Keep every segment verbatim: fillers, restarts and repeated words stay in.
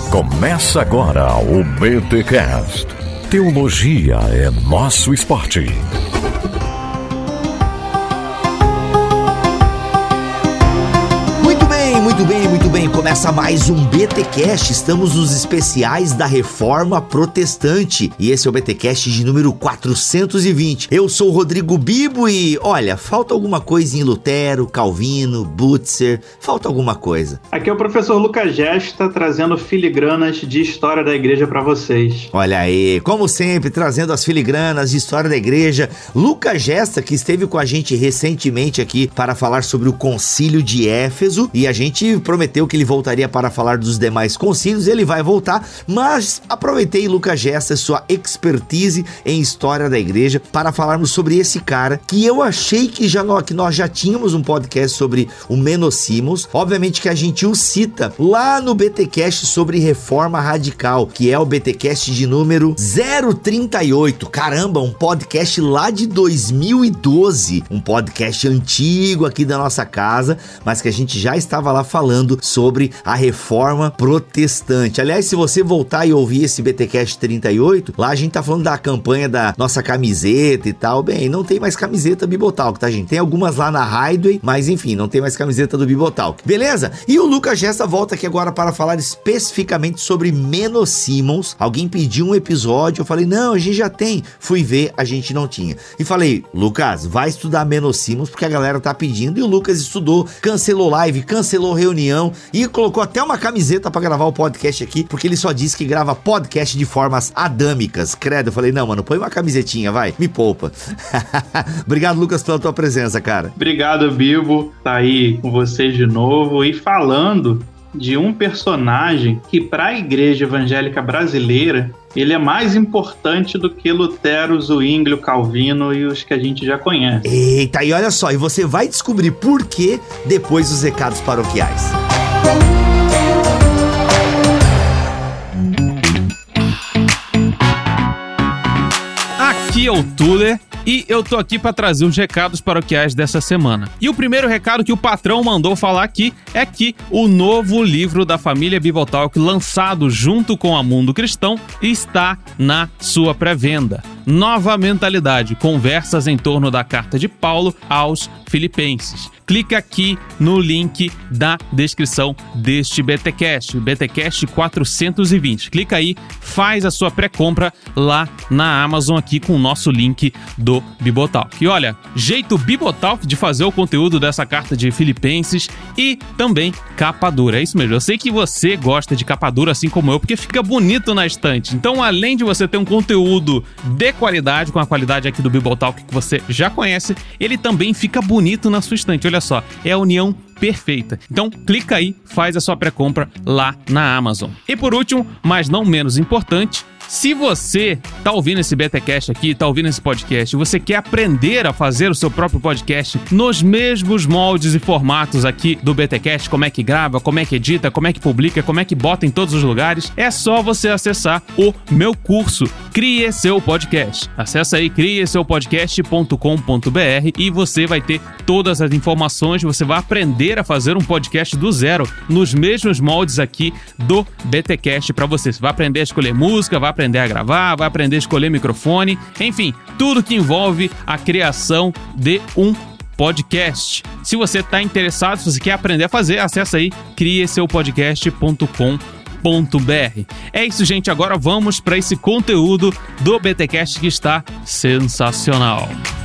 Começa agora o BTcast. Teologia é nosso esporte. Muito bem, muito bem, começa mais um BTcast, estamos nos especiais da Reforma Protestante e esse é o BTcast de número quatrocentos e vinte. Eu sou o Rodrigo Bibo e, olha, falta alguma coisa em Lutero, Calvino, Butzer, falta alguma coisa. Aqui é o professor Lucas Gesta trazendo filigranas de história da igreja para vocês. Olha aí, como sempre, trazendo as filigranas de história da igreja, Lucas Gesta, que esteve com a gente recentemente aqui para falar sobre o concílio de Éfeso e a gente prometeu que ele voltaria para falar dos demais concílios, ele vai voltar, mas aproveitei Lucas Gesta, sua expertise em história da igreja, para falarmos sobre esse cara, que eu achei que, já, que nós já tínhamos um podcast sobre o Menno Simons, obviamente que a gente o cita lá no BTcast sobre reforma radical, que é o BTcast de número zero trinta e oito, caramba, um podcast lá de dois mil e doze, um podcast antigo aqui da nossa casa, mas que a gente já estava lá falando sobre a reforma protestante. Aliás, se você voltar e ouvir esse BTcast trinta e oito, lá a gente tá falando da campanha da nossa camiseta e tal. Bem, não tem mais camiseta Bibotalk, tá, gente? Tem algumas lá na Highway, mas enfim, não tem mais camiseta do Bibotalk. Beleza? E o Lucas Gesta volta aqui agora para falar especificamente sobre Menno Simons. Alguém pediu um episódio, eu falei, não, a gente já tem. Fui ver, a gente não tinha. E falei, Lucas, vai estudar Menno Simons, porque a galera tá pedindo, e o Lucas estudou, cancelou live, cancelou reunião e colocou até uma camiseta pra gravar o podcast aqui, porque ele só disse que grava podcast de formas adâmicas. Credo, eu falei, não, mano, põe uma camisetinha, vai, me poupa. Obrigado, Lucas, pela tua presença, cara. Obrigado, Bibo, tá aí com vocês de novo e falando de um personagem que para a igreja evangélica brasileira ele é mais importante do que Lutero, Zwinglio, Calvino e os que a gente já conhece. Eita, e olha só, e você vai descobrir por quê depois dos recados paroquiais. Aqui é o Tuller e eu tô aqui para trazer os recados paroquiais dessa semana. E o primeiro recado que o patrão mandou falar aqui é que o novo livro da família Bibotalk, lançado junto com a Mundo Cristão, está na sua pré-venda. Nova Mentalidade, conversas em torno da carta de Paulo aos Filipenses. Clica aqui no link da descrição deste BTcast, BTcast quatrocentos e vinte. Clica aí, faz a sua pré-compra lá na Amazon aqui com o nosso link do Bibotalk. E olha, jeito Bibotalk de fazer o conteúdo dessa carta de Filipenses e também capa dura. É isso mesmo, eu sei que você gosta de capa dura assim como eu, porque fica bonito na estante. Então, além de você ter um conteúdo de qualidade, com a qualidade aqui do Bibotalk que você já conhece, ele também fica bonito na sua estante. Olha só, é a união perfeita. Então, clica aí, faz a sua pré-compra lá na Amazon. E por último, mas não menos importante, se você tá ouvindo esse BTcast aqui, tá ouvindo esse podcast, e você quer aprender a fazer o seu próprio podcast nos mesmos moldes e formatos aqui do BTcast, como é que grava, como é que edita, como é que publica, como é que bota em todos os lugares, é só você acessar o meu curso Crie Seu Podcast. Acessa aí crie seu podcast ponto com ponto b r e você vai ter todas as informações, você vai aprender a fazer um podcast do zero nos mesmos moldes aqui do BTcast para você. Você vai aprender a escolher música, vai aprender a gravar, vai aprender a escolher microfone, enfim, tudo que envolve a criação de um podcast. Se você está interessado, se você quer aprender a fazer, acessa aí crie seu podcast ponto com ponto b r. É isso, gente, agora vamos para esse conteúdo do BTcast que está sensacional.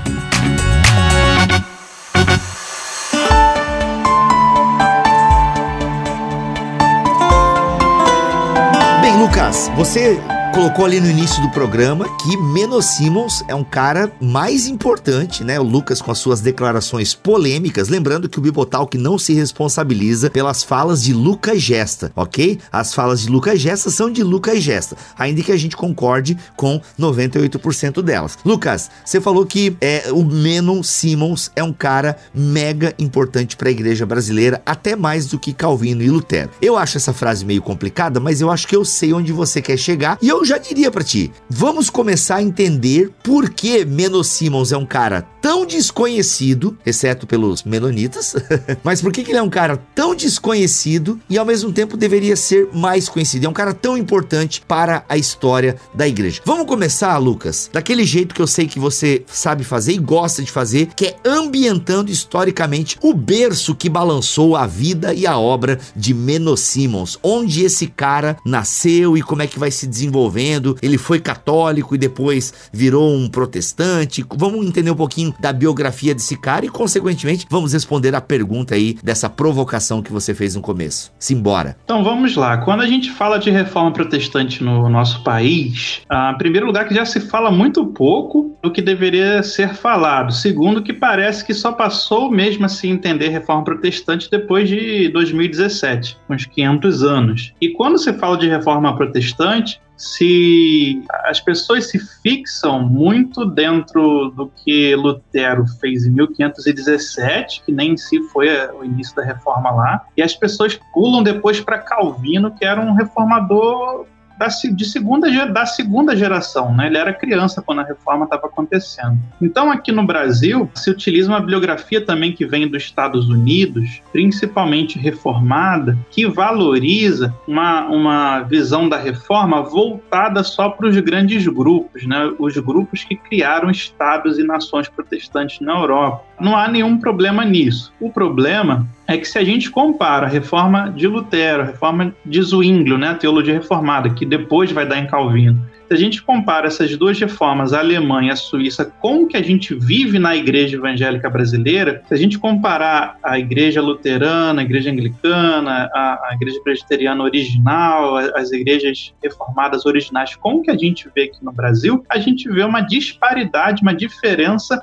Bem, Lucas, você colocou ali no início do programa que Menno Simons é um cara mais importante, né? O Lucas com as suas declarações polêmicas, lembrando que o Bibotalk não se responsabiliza pelas falas de Lucas Gesta, ok? As falas de Lucas Gesta são de Lucas Gesta, ainda que a gente concorde com noventa e oito por cento delas. Lucas, você falou que é, o Menno Simons é um cara mega importante para a igreja brasileira, até mais do que Calvino e Lutero. Eu acho essa frase meio complicada, mas eu acho que eu sei onde você quer chegar e eu eu já diria pra ti, vamos começar a entender por que Menno Simons é um cara tão desconhecido, exceto pelos menonitas, mas por que que ele é um cara tão desconhecido e ao mesmo tempo deveria ser mais conhecido? É um cara tão importante para a história da igreja. Vamos começar, Lucas, daquele jeito que eu sei que você sabe fazer e gosta de fazer, que é ambientando historicamente o berço que balançou a vida e a obra de Menno Simons, onde esse cara nasceu e como é que vai se desenvolvendo. Ele foi católico e depois virou um protestante. Vamos entender um pouquinho da biografia desse cara e, consequentemente, vamos responder a pergunta aí dessa provocação que você fez no começo. Simbora. Então vamos lá. Quando a gente fala de reforma protestante no nosso país, ah, em primeiro lugar que já se fala muito pouco do que deveria ser falado. Segundo, que parece que só passou mesmo a se entender reforma protestante depois de dois mil e dezessete, uns quinhentos anos. E quando se fala de reforma protestante, se as pessoas se fixam muito dentro do que Lutero fez em mil quinhentos e dezessete, que nem em si foi o início da reforma lá, e as pessoas pulam depois para Calvino, que era um reformador Da, de segunda, da segunda geração, né? Ele era criança quando a reforma estava acontecendo. Então, aqui no Brasil, se utiliza uma bibliografia também que vem dos Estados Unidos, principalmente reformada, que valoriza uma, uma visão da reforma voltada só para os grandes grupos, né? Os grupos que criaram estados e nações protestantes na Europa. Não há nenhum problema nisso. O problema é que se a gente compara a reforma de Lutero, a reforma de Zwinglio, né, a teologia reformada, que depois vai dar em Calvino, se a gente compara essas duas reformas, a alemã e a suíça, com o que a gente vive na igreja evangélica brasileira, se a gente comparar a igreja luterana, a igreja anglicana, a, a igreja presbiteriana original, as igrejas reformadas originais, com o que a gente vê aqui no Brasil, a gente vê uma disparidade, uma diferença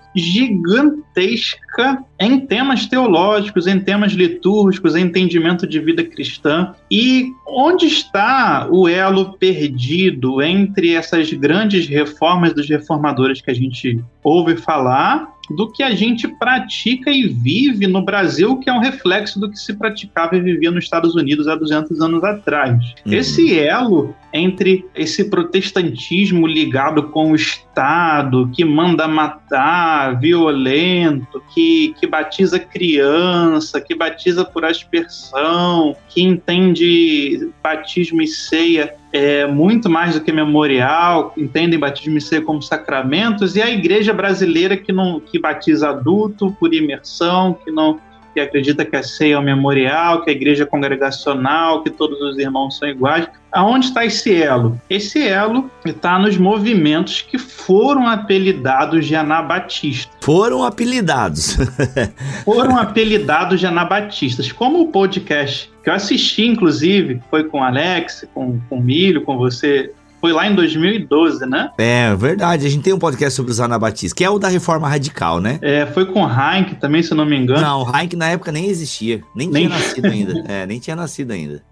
gigantesca em temas teológicos, em temas litúrgicos, em entendimento de vida cristã. E onde está o elo perdido entre essas grandes reformas dos reformadores que a gente ouve falar, do que a gente pratica e vive no Brasil, que é um reflexo do que se praticava e vivia nos Estados Unidos há duzentos anos atrás. Uhum. Esse elo entre esse protestantismo ligado com o Estado, que manda matar, violento, que, que batiza criança, que batiza por aspersão, que entende batismo e ceia é muito mais do que memorial, entendem batismo e ceia como sacramentos, e a igreja brasileira que, não, que batiza adulto por imersão, que não que acredita que a ceia é o memorial, que a igreja é congregacional, que todos os irmãos são iguais. Aonde está esse elo? Esse elo está nos movimentos que foram apelidados de anabatistas. Foram apelidados. foram apelidados de anabatistas. Como o podcast que eu assisti, inclusive, foi com o Alex, com, com o Milho, com você... Foi lá em dois mil e doze, né? É, verdade. A gente tem um podcast sobre os anabatistas, que é o da Reforma Radical, né? É, foi com o Heinck também, se eu não me engano. Não, o Heinck na época nem existia. Nem, nem... tinha nascido ainda. É, nem tinha nascido ainda.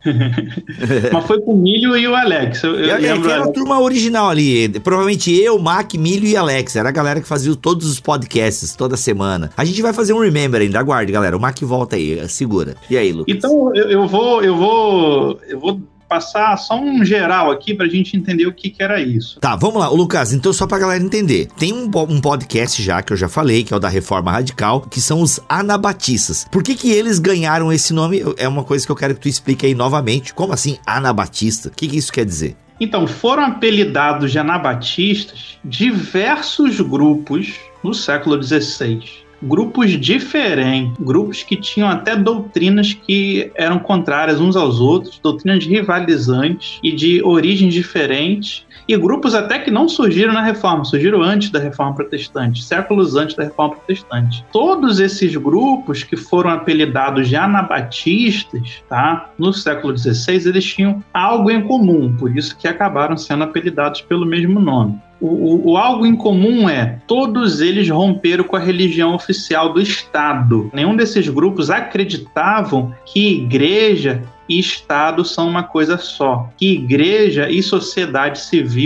Mas foi com o Milho e o Alex. Eu, eu é, lembro, era a turma original ali. Provavelmente eu, Mac, Milho e Alex. Era a galera que fazia todos os podcasts, toda semana. A gente vai fazer um remember ainda. Aguarde, galera. O Mac volta aí. Segura. E aí, Lucas? Então, eu, eu vou... Eu vou... Eu vou... passar só um geral aqui pra gente entender o que que era isso. Tá, vamos lá, Lucas, então só pra galera entender, tem um, um podcast já, que eu já falei, que é o da Reforma Radical, que são os anabatistas. Por que que eles ganharam esse nome? É uma coisa que eu quero que tu explique aí novamente. Como assim, anabatista? O que que isso quer dizer? Então, foram apelidados de anabatistas diversos grupos no século dezesseis. Grupos diferentes, grupos que tinham até doutrinas que eram contrárias uns aos outros, doutrinas rivalizantes e de origens diferentes, e grupos até que não surgiram na Reforma, surgiram antes da Reforma Protestante, séculos antes da Reforma Protestante. Todos esses grupos que foram apelidados de anabatistas, tá, no século dezesseis, eles tinham algo em comum, por isso que acabaram sendo apelidados pelo mesmo nome. O, o, o algo em comum é, todos eles romperam com a religião oficial do Estado. Nenhum desses grupos acreditavam que igreja e Estado são uma coisa só, que igreja e sociedade civil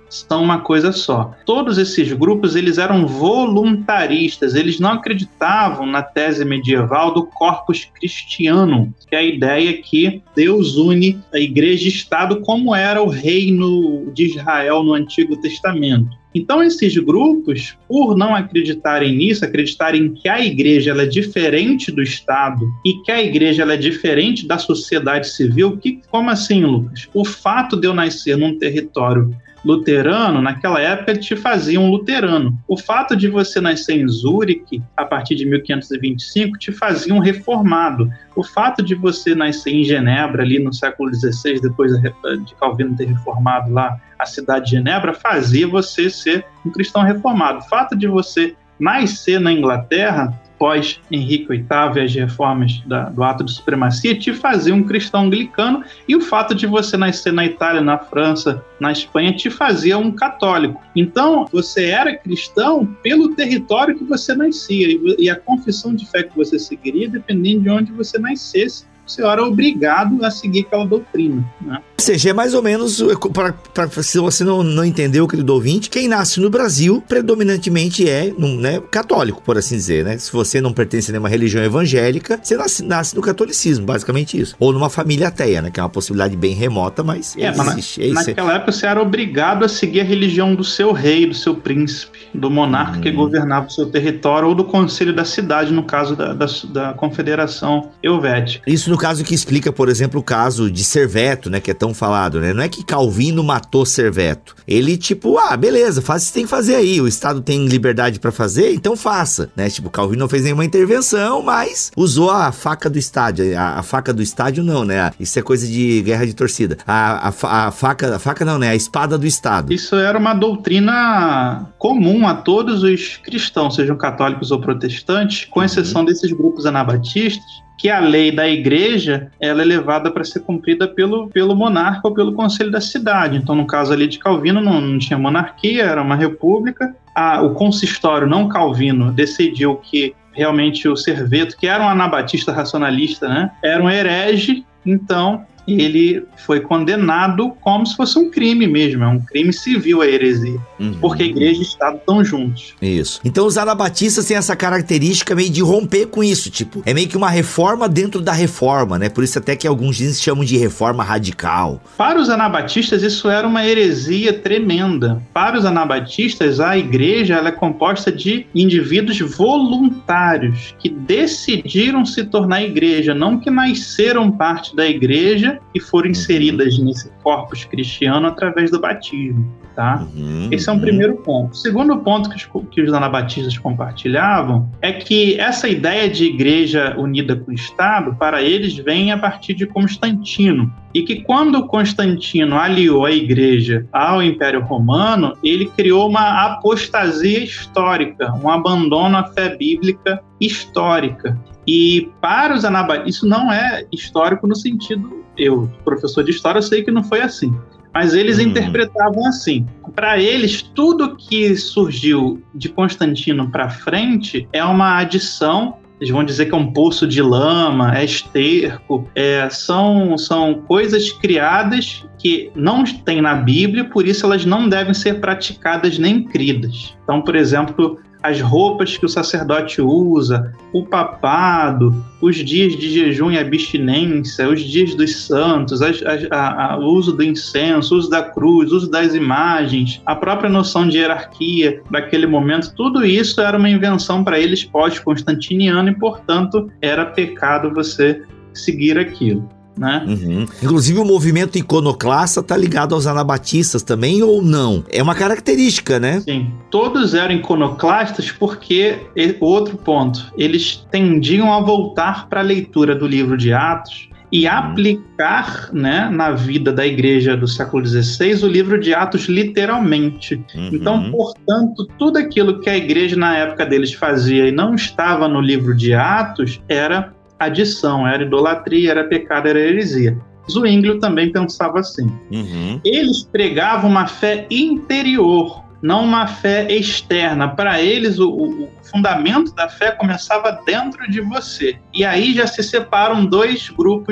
são uma coisa só. Todos esses grupos, eles eram voluntaristas, eles não acreditavam na tese medieval do corpus christianum, que é a ideia que Deus une a igreja e Estado como era o reino de Israel no Antigo Testamento. Então, esses grupos, por não acreditarem nisso, acreditarem que a igreja ela é diferente do Estado e que a igreja ela é diferente da sociedade civil, que, como assim, Lucas? O fato de eu nascer num território luterano, naquela época te fazia um luterano. O fato de você nascer em Zurique, a partir de mil quinhentos e vinte e cinco, te fazia um reformado. O fato de você nascer em Genebra, ali no século dezesseis, depois de Calvino ter reformado lá a cidade de Genebra, fazia você ser um cristão reformado. O fato de você nascer na Inglaterra, pós Henrique oitavo e as reformas da, do ato de supremacia, te fazia um cristão anglicano, e o fato de você nascer na Itália, na França, na Espanha, te fazia um católico. Então, você era cristão pelo território que você nascia, e, e a confissão de fé que você seguiria, dependendo de onde você nascesse, você era obrigado a seguir aquela doutrina, né? Ou seja, é mais ou menos, pra, pra, se você não, não entendeu, querido ouvinte, quem nasce no Brasil predominantemente é, né, católico, por assim dizer, né? Se você não pertence a nenhuma religião evangélica, você nasce, nasce no catolicismo, basicamente isso. Ou numa família ateia, né? Que é uma possibilidade bem remota, mas é, existe. Mas na, naquela época você era obrigado a seguir a religião do seu rei, do seu príncipe, do monarca hum. que governava o seu território, ou do conselho da cidade, no caso da, da, da Confederação Helvética. Isso no caso que explica, por exemplo, o caso de Serveto, né? Que é tão falado, né? Não é que Calvino matou Serveto. Ele, tipo, ah, beleza, faz o que você tem que fazer aí. O Estado tem liberdade pra fazer, então faça, né? Tipo, Calvino não fez nenhuma intervenção, mas usou a faca do estádio. A, a faca do estádio não, né? Isso é coisa de guerra de torcida. A, a, a faca, a faca não, né? A espada do Estado. Isso era uma doutrina comum a todos os cristãos, sejam católicos ou protestantes, com exceção uhum. desses grupos anabatistas, que a lei da igreja ela é levada para ser cumprida pelo, pelo monarca ou pelo conselho da cidade. Então, no caso ali de Calvino, não, não tinha monarquia, era uma república. Ah, o consistório não calvino decidiu que realmente o Serveto, que era um anabatista racionalista, né, era um herege, então ele foi condenado como se fosse um crime mesmo, é um crime civil a heresia, uhum. porque a igreja e o Estado estão juntos. Isso. Então os anabatistas têm essa característica meio de romper com isso, tipo, é meio que uma reforma dentro da reforma, né? Por isso até que alguns dizem chamam de reforma radical. Para os anabatistas isso era uma heresia tremenda. Para os anabatistas a igreja ela é composta de indivíduos voluntários que decidiram se tornar igreja, não que nasceram parte da igreja e foram inseridas nesse corpus cristiano através do batismo, tá? Uhum, Esse é um uhum. primeiro ponto. O segundo ponto que os, que os anabatistas compartilhavam é que essa ideia de igreja unida com o Estado, para eles, vem a partir de Constantino. E que quando Constantino aliou a igreja ao Império Romano, ele criou uma apostasia histórica, um abandono à fé bíblica histórica. E para os anabatistas, isso não é histórico no sentido, eu, professor de história, eu sei que não foi assim, mas eles hum. interpretavam assim. Para eles, tudo que surgiu de Constantino para frente é uma adição. Eles vão dizer que é um poço de lama, é esterco, é, são, são coisas criadas que não tem na Bíblia, por isso elas não devem ser praticadas nem cridas. Então, por exemplo, as roupas que o sacerdote usa, o papado, os dias de jejum e abstinência, os dias dos santos, as, as, a, a, o uso do incenso, o uso da cruz, o uso das imagens, a própria noção de hierarquia daquele momento, tudo isso era uma invenção para eles pós-constantiniano e, portanto, era pecado você seguir aquilo. Né? Uhum. Inclusive o movimento iconoclasta tá ligado aos anabatistas também ou não? É uma característica, né? Sim, todos eram iconoclastas porque, outro ponto, eles tendiam a voltar para a leitura do livro de Atos e uhum. aplicar, né, na vida da igreja do século dezesseis o livro de Atos literalmente. Uhum. Então, portanto, tudo aquilo que a igreja na época deles fazia e não estava no livro de Atos era adição, era idolatria, era pecado, era heresia. Zwinglio também pensava assim. Uhum. Eles pregavam uma fé interior, não uma fé externa. Para eles, o, o fundamento da fé começava dentro de você. E aí já se separam dois grupos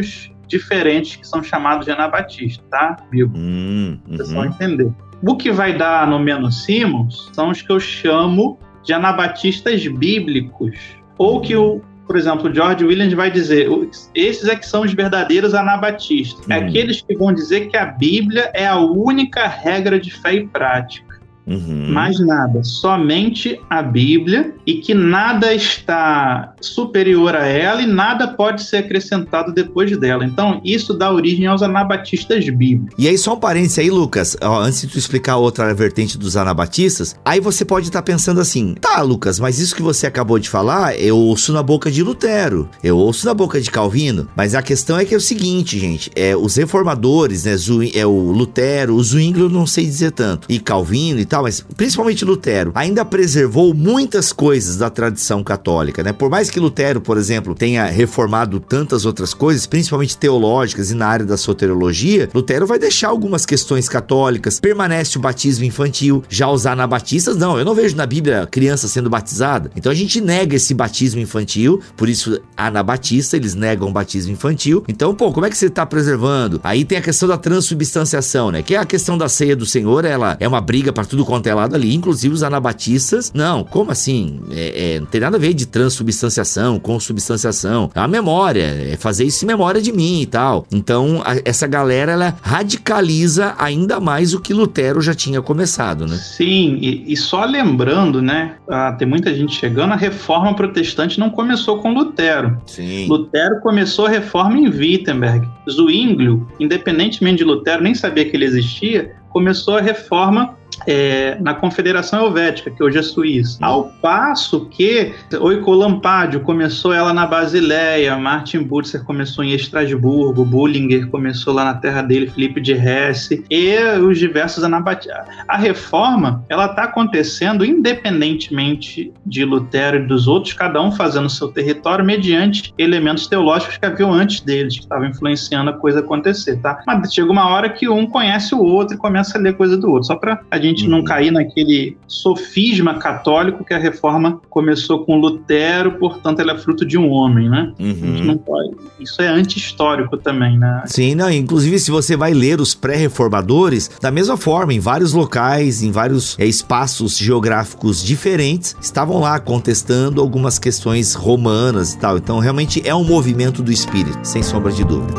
diferentes que são chamados de anabatistas, tá, Bibo? Hum, uhum. Vocês vão entender. O que vai dar no Menno-Simons são os que eu chamo de anabatistas bíblicos, ou que o por exemplo, o George Williams vai dizer, esses é que são os verdadeiros anabatistas. Hum. É aqueles que vão dizer que a Bíblia é a única regra de fé e prática. Uhum. Mais nada, somente a Bíblia, e que nada está superior a ela e nada pode ser acrescentado depois dela. Então, isso dá origem aos anabatistas bíblicos. E aí, só um parênteses aí, Lucas, ó, antes de tu explicar outra vertente dos anabatistas, aí você pode estar tá pensando assim, tá, Lucas, mas isso que você acabou de falar, eu ouço na boca de Lutero, eu ouço na boca de Calvino, mas a questão é que é o seguinte, gente, é, os reformadores, né, Zu, é o Lutero, o Zwingli eu não sei dizer tanto, e Calvino e tal, mas principalmente Lutero, ainda preservou muitas coisas da tradição católica, né? Por mais que Lutero, por exemplo, tenha reformado tantas outras coisas, principalmente teológicas e na área da soteriologia, Lutero vai deixar algumas questões católicas, permanece o batismo infantil, já os anabatistas, não, eu não vejo na Bíblia criança sendo batizada, então a gente nega esse batismo infantil, por isso anabatista, eles negam o batismo infantil, então, pô, como é que você está preservando? Aí tem a questão da transubstanciação, né? Que é a questão da ceia do Senhor, ela é uma briga para tudo quanto é lado ali, inclusive os anabatistas, não, como assim? É, é, não tem nada a ver de transubstanciação, consubstanciação, é a memória, é fazer isso em memória de mim e tal. Então, a, essa galera, ela radicaliza ainda mais o que Lutero já tinha começado, né? Sim, e, e só lembrando, né, ah, tem muita gente chegando, a reforma protestante não começou com Lutero. Sim. Lutero começou a reforma em Wittenberg. Zwinglio, independentemente de Lutero, nem sabia que ele existia, começou a reforma É, na Confederação Helvética, que hoje é Suíça. Ao passo que Oicolampádio começou ela na Basileia, Martin Butzer começou em Estrasburgo, Bullinger começou lá na terra dele, Felipe de Hesse, e os diversos anabatistas. A reforma, ela está acontecendo independentemente de Lutero e dos outros, cada um fazendo seu território mediante elementos teológicos que haviam antes deles, que estavam influenciando a coisa acontecer, tá? Mas chega uma hora que um conhece o outro e começa a ler coisa do outro, só para a gente não cair naquele sofisma católico que a reforma começou com Lutero, portanto ela é fruto de um homem, né? Uhum. A gente não pode. Isso é anti-histórico também, né? Sim, não, inclusive se você vai ler os pré-reformadores, da mesma forma, em vários locais, em vários é, espaços geográficos diferentes, estavam lá contestando algumas questões romanas e tal, então realmente é um movimento do espírito, sem sombra de dúvida.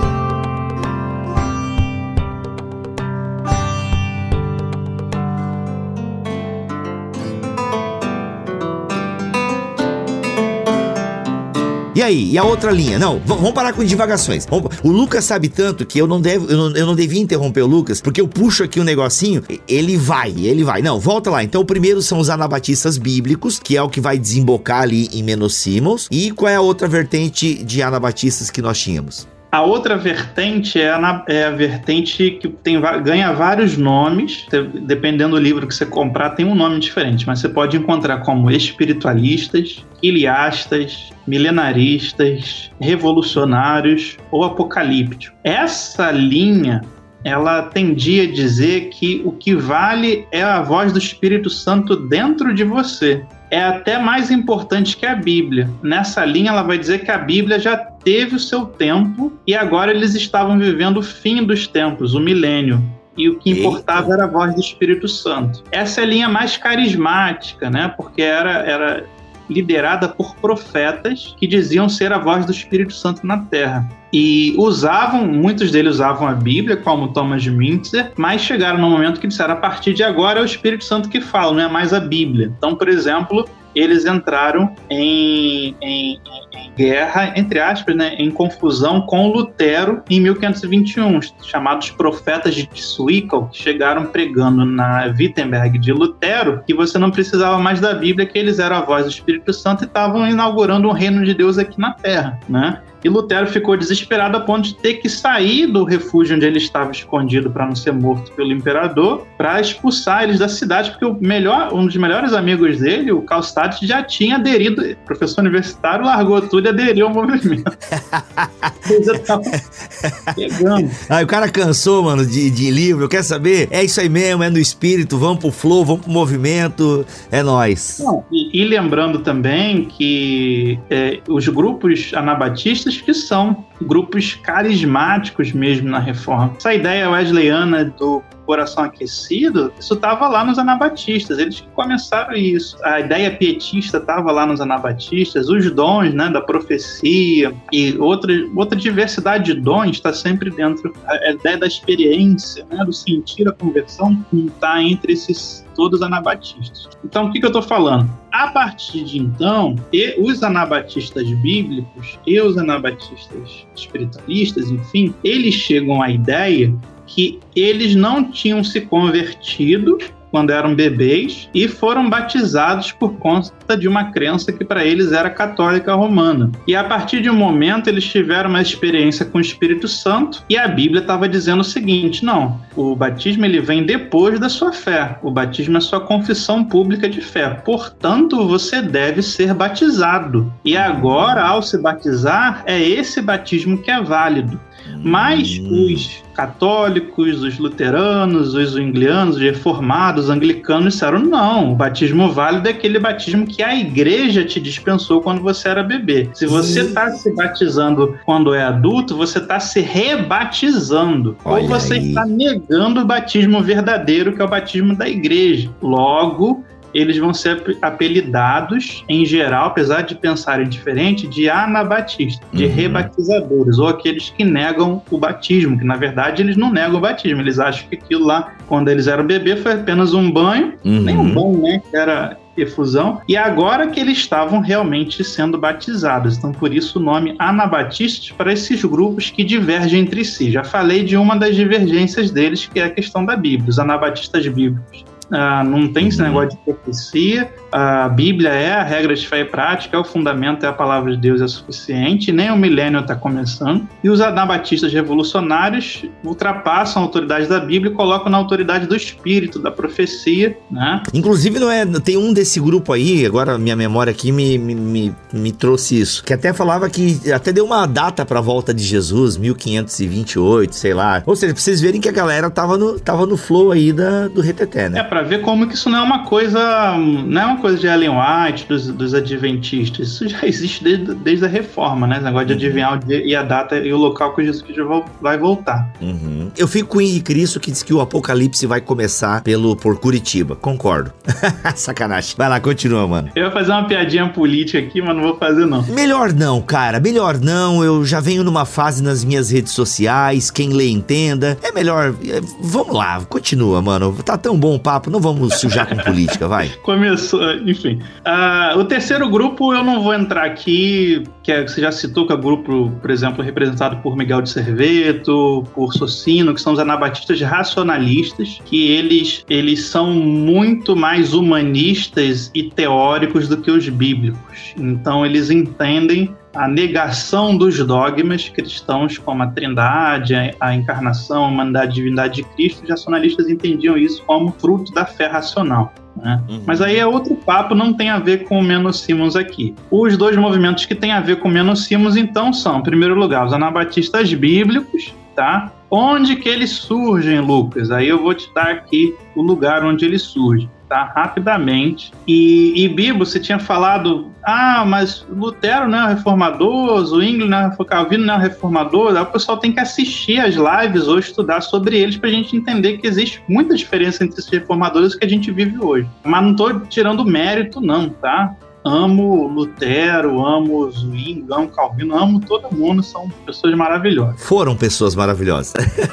E aí, e a outra linha? Não, vamos parar com divagações. O Lucas sabe tanto que eu não, devo, eu, não, eu não devia interromper o Lucas, porque eu puxo aqui um negocinho, ele vai, ele vai. Não, volta lá. Então, o primeiro são os anabatistas bíblicos, que é o que vai desembocar ali em Menno-Simons. E qual é a outra vertente de anabatistas que nós tínhamos? A outra vertente é a, é a vertente que tem, ganha vários nomes, dependendo do livro que você comprar, tem um nome diferente, mas você pode encontrar como espiritualistas, iliastas, milenaristas, revolucionários ou apocalípticos. Essa linha, ela tendia a dizer que o que vale é a voz do Espírito Santo dentro de você. É até mais importante que a Bíblia. Nessa linha, ela vai dizer que a Bíblia já teve o seu tempo e agora eles estavam vivendo o fim dos tempos, o milênio. E o que importava Eita. Era a voz do Espírito Santo. Essa é a linha mais carismática, né? Porque era, era liderada por profetas que diziam ser a voz do Espírito Santo na Terra. E usavam, muitos deles usavam a Bíblia, como Thomas de Mintzer, mas chegaram no momento que disseram, a partir de agora é o Espírito Santo que fala, não é mais a Bíblia. Então, por exemplo, eles entraram em, em, em guerra, entre aspas, né, em confusão com Lutero em mil quinhentos e vinte e um, chamados profetas de Zwickau, que chegaram pregando na Wittenberg de Lutero, que você não precisava mais da Bíblia, que eles eram a voz do Espírito Santo e estavam inaugurando o reino de Deus aqui na Terra, né? E Lutero ficou desesperado a ponto de ter que sair do refúgio onde ele estava escondido para não ser morto pelo imperador, para expulsar eles da cidade, porque o melhor, um dos melhores amigos dele, o Karl Stadt, já tinha aderido, professor universitário, largou tudo e aderiu ao movimento. Pegando. Ah, o cara cansou, mano, de, de livro, quer saber? É isso aí mesmo, é no espírito, vamos pro flow, vamos pro movimento, é nóis. Não, e, e lembrando também que é, os grupos anabatistas que são grupos carismáticos mesmo na Reforma. Essa ideia wesleyana do coração aquecido, isso estava lá nos anabatistas, eles que começaram isso. A ideia pietista estava lá nos anabatistas, os dons, né, da profecia e outra, outra diversidade de dons está sempre dentro. A ideia da experiência, né, do sentir a conversão, está entre esses todos anabatistas. Então, o que, que eu estou falando? A partir de então, e os anabatistas bíblicos e os anabatistas espiritualistas, enfim, eles chegam à ideia que eles não tinham se convertido quando eram bebês e foram batizados por conta de uma crença que para eles era católica romana. E a partir de um momento eles tiveram uma experiência com o Espírito Santo e a Bíblia estava dizendo o seguinte: não, o batismo ele vem depois da sua fé, o batismo é sua confissão pública de fé, portanto você deve ser batizado. E agora, ao se batizar, é esse batismo que é válido. Mas os católicos, os luteranos, os anglicanos, os reformados, os anglicanos disseram: não, o batismo válido é aquele batismo que a igreja te dispensou quando você era bebê. Se você está se batizando quando é adulto, você está se rebatizando. Olha, ou você aí está negando o batismo verdadeiro, que é o batismo da igreja. Logo, eles vão ser apelidados, em geral, apesar de pensarem diferente, de anabatistas, de uhum. rebatizadores, ou aqueles que negam o batismo, que na verdade eles não negam o batismo, eles acham que aquilo lá, quando eles eram bebê, foi apenas um banho, uhum. nem um banho, né, que era efusão, e agora que eles estavam realmente sendo batizados. Então, por isso o nome anabatistas para esses grupos que divergem entre si. Já falei de uma das divergências deles, que é a questão da Bíblia, os anabatistas bíblicos. Uh, não tem esse negócio de profecia, a Bíblia é a regra de fé e prática, é o fundamento, é a palavra de Deus, é suficiente, nem o milênio está começando. E os anabatistas revolucionários ultrapassam a autoridade da Bíblia e colocam na autoridade do Espírito, da profecia, né? Inclusive, não é, tem um desse grupo aí, agora minha memória aqui me, me, me, me trouxe isso, que até falava que, até deu uma data para a volta de Jesus, mil quinhentos e vinte e oito, sei lá. Ou seja, pra vocês verem que a galera tava no, tava no flow aí da, do reteté, né? É, pra ver como que isso não é uma coisa, não é uma coisa de Ellen White, dos, dos adventistas. Isso já existe desde, desde a reforma, né? Esse negócio de adivinhar o dia e a data e o local que Jesus vai voltar. Uhum. Eu fico com o Henrique Cristo, que diz que o apocalipse vai começar pelo, por Curitiba. Concordo. Sacanagem. Vai lá, continua, mano. Eu ia fazer uma piadinha política aqui, mas não vou fazer, não. Melhor não, cara. Melhor não. Eu já venho numa fase nas minhas redes sociais. Quem lê, entenda. É melhor... Vamos lá, continua, mano. Tá tão bom o papo. Não vamos sujar com política, vai. Começou, enfim. Uh, o terceiro grupo eu não vou entrar aqui, que é, você já citou que é o grupo, por exemplo, representado por Miguel de Serveto, por Socino, que são os anabatistas racionalistas, que eles, eles são muito mais humanistas e teóricos do que os bíblicos. Então eles entendem a negação dos dogmas cristãos como a trindade, a encarnação, a humanidade e divindade de Cristo. Os racionalistas entendiam isso como fruto da fé racional, né? Uhum. Mas aí é outro papo, não tem a ver com o Menno Simons aqui. Os dois movimentos que têm a ver com o Menno Simons, então, são, em primeiro lugar, os anabatistas bíblicos, tá? Onde que eles surgem, Lucas? Aí eu vou te dar aqui o lugar onde eles surgem, tá? Rapidamente. E, e Bibo, você tinha falado, ah, mas Lutero não é reformador, Zwingli não é, Calvino não é reformador. Aí o pessoal tem que assistir as lives ou estudar sobre eles pra gente entender que existe muita diferença entre esses reformadores que a gente vive hoje. Mas não tô tirando mérito, não, tá? Amo Lutero, amo Zwingli, amo Calvino, amo todo mundo, são pessoas maravilhosas. Foram pessoas maravilhosas.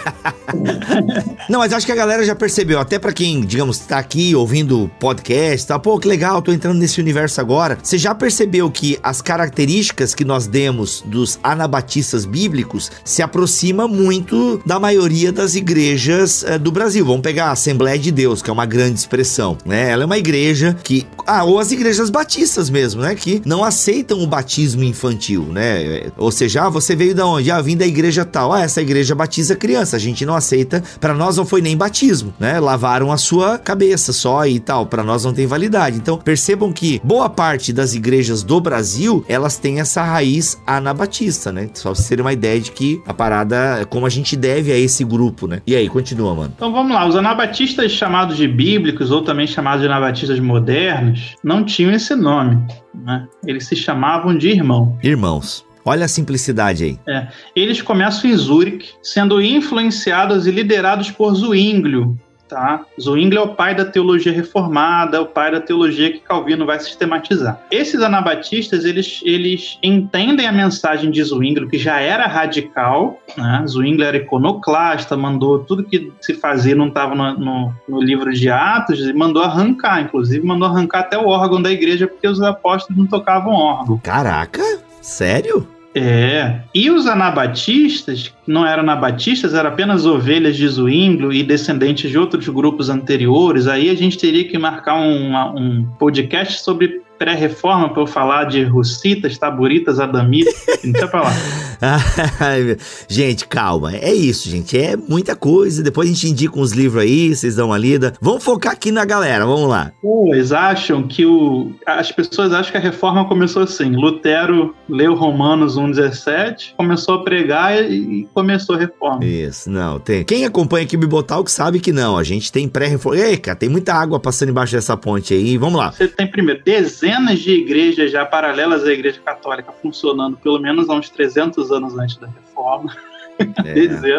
Não, mas acho que a galera já percebeu, até pra quem, digamos, tá aqui ouvindo podcast, tá, pô, que legal, tô entrando nesse universo agora. Você já percebeu que as características que nós demos dos anabatistas bíblicos se aproxima muito da maioria das igrejas é, do Brasil. Vamos pegar a Assembleia de Deus, que é uma grande expressão, né? Ela é uma igreja que... Ah, ou as igrejas batistas mesmo, né? Que não aceitam o batismo infantil, né? Ou seja, ah, você veio da onde? Ah, vim da igreja tal. Ah, essa igreja batiza criança. A gente não aceita. Pra nós não foi nem batismo, né? Lavaram a sua cabeça só e tal. Pra nós não tem validade. Então, percebam que boa parte das igrejas do Brasil, elas têm essa raiz anabatista, né? Só pra vocês terem uma ideia de que a parada, como a gente deve a esse grupo, né? E aí, continua, mano. Então, vamos lá. Os anabatistas chamados de bíblicos, ou também chamados de anabatistas modernos, não tinham esse nome, né? Eles se chamavam de irmão. Irmãos. Olha a simplicidade aí. É. Eles começam em Zurique, sendo influenciados e liderados por Zwinglio. Tá? Zwinglio é o pai da teologia reformada, é o pai da teologia que Calvino vai sistematizar. Esses anabatistas, eles, eles entendem a mensagem de Zwinglio, que já era radical, né? Zwinglio era iconoclasta, mandou tudo que se fazia, não estava no, no, no livro de Atos, e mandou arrancar, inclusive mandou arrancar até o órgão da igreja, porque os apóstolos não tocavam órgão. Caraca, sério? É, e os anabatistas, que não eram anabatistas, eram apenas ovelhas de Zwinglio e descendentes de outros grupos anteriores, aí a gente teria que marcar um, um podcast sobre pré-reforma para eu falar de russitas, taburitas, adamitas, não sei pra lá. Gente, calma, é isso, gente, é muita coisa, depois a gente indica uns livros aí, vocês dão uma lida. Vamos focar aqui na galera, vamos lá. Pô, eles acham que o... As pessoas acham que a reforma começou assim, Lutero leu Romanos um, dezessete, começou a pregar e começou a reforma. Isso, não, tem... Quem acompanha aqui o Bibotalk sabe que não, a gente tem pré-reforma. Ei, cara, tem muita água passando embaixo dessa ponte aí, vamos lá. Você tem primeiro, dezenas de igrejas já paralelas à Igreja Católica funcionando pelo menos há uns trezentos anos antes da reforma. É.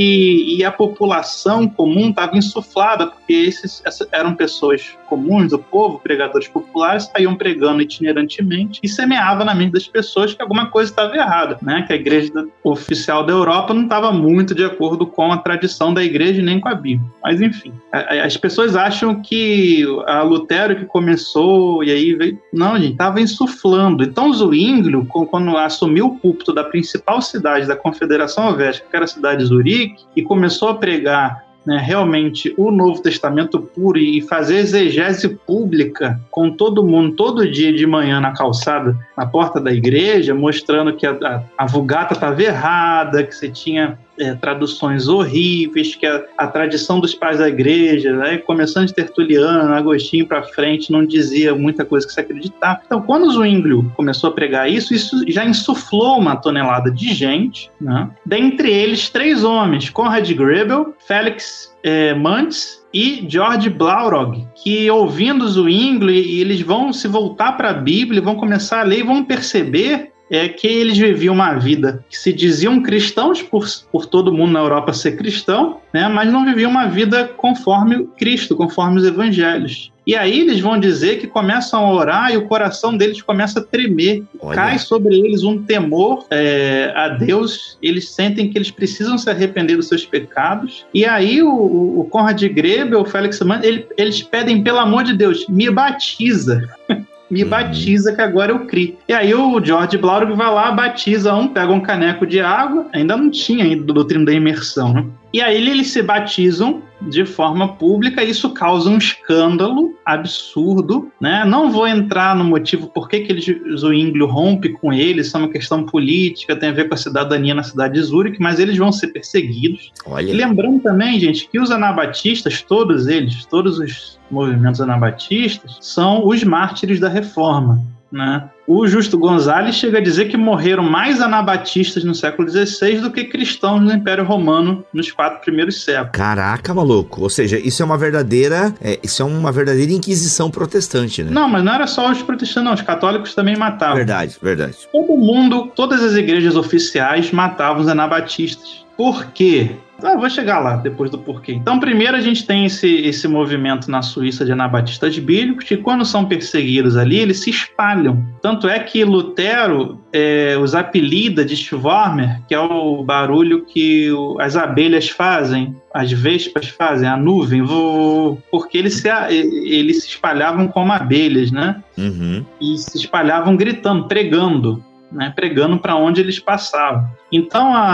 E, e a população comum estava insuflada, porque esses essa, eram pessoas comuns, o povo, pregadores populares, saíam pregando itinerantemente e semeava na mente das pessoas que alguma coisa estava errada, né? Que a igreja oficial da Europa não estava muito de acordo com a tradição da igreja nem com a Bíblia. Mas enfim, as pessoas acham que a Lutero que começou e aí veio... Não, gente, estava insuflando. Então Zwinglio, quando assumiu o púlpito da principal cidade da Confederação que era a cidade de Zurique, e começou a pregar, né, realmente o Novo Testamento puro e fazer exegese pública com todo mundo, todo dia de manhã na calçada, na porta da igreja, mostrando que a, a, a Vulgata estava errada, que você tinha é, traduções horríveis, que a, a tradição dos pais da igreja, né, começando de Tertuliano, Agostinho para frente, não dizia muita coisa que se acreditava. Então, quando o Zwinglio começou a pregar isso, isso já insuflou uma tonelada de gente, né? Dentre eles, três homens, Conrad Grebel, Félix é, Mantes e George Blaurog, que ouvindo Zwinglio, eles vão se voltar para a Bíblia, vão começar a ler e vão perceber é que eles viviam uma vida que se diziam cristãos por, por todo mundo na Europa ser cristão, né, mas não viviam uma vida conforme Cristo, conforme os evangelhos. E aí eles vão dizer que começam a orar e o coração deles começa a tremer. Olha. Cai sobre eles um temor é, a Deus, eles sentem que eles precisam se arrepender dos seus pecados. E aí o, o Conrad Grebel, o Félix Mann, ele, eles pedem, pelo amor de Deus, me batiza. Me batiza que agora eu criei. E aí o George Blaurog vai lá, batiza um, pega um caneco de água, ainda não tinha ainda do doutrina da imersão, né? E aí eles se batizam de forma pública, e isso causa um escândalo absurdo, né? Não vou entrar no motivo por que que o Zwinglio rompe com eles, isso é uma questão política, tem a ver com a cidadania na cidade de Zurique, mas eles vão ser perseguidos. Olha. Lembrando também, gente, que os anabatistas, todos eles, todos os movimentos anabatistas, são os mártires da reforma, né? O Justo Gonzalez chega a dizer que morreram mais anabatistas no século dezesseis do que cristãos no Império Romano nos quatro primeiros séculos. Caraca, maluco. Ou seja, isso é uma verdadeira, é, isso é uma verdadeira inquisição protestante, né? Não, mas não era só os protestantes, não. Os católicos também matavam. Verdade, verdade. Todo mundo, todas as igrejas oficiais matavam os anabatistas. Por quê? Ah, vou chegar lá depois do porquê. Então, primeiro a gente tem esse, esse movimento na Suíça de anabatistas bíblicos, que quando são perseguidos ali, eles se espalham. Tanto é que Lutero é, os apelida de Schwärmer, que é o barulho que o, as abelhas fazem, as vespas fazem, a nuvem, porque eles se, eles se espalhavam como abelhas, né? Uhum. E se espalhavam gritando, pregando, né? Pregando para onde eles passavam. Então, a...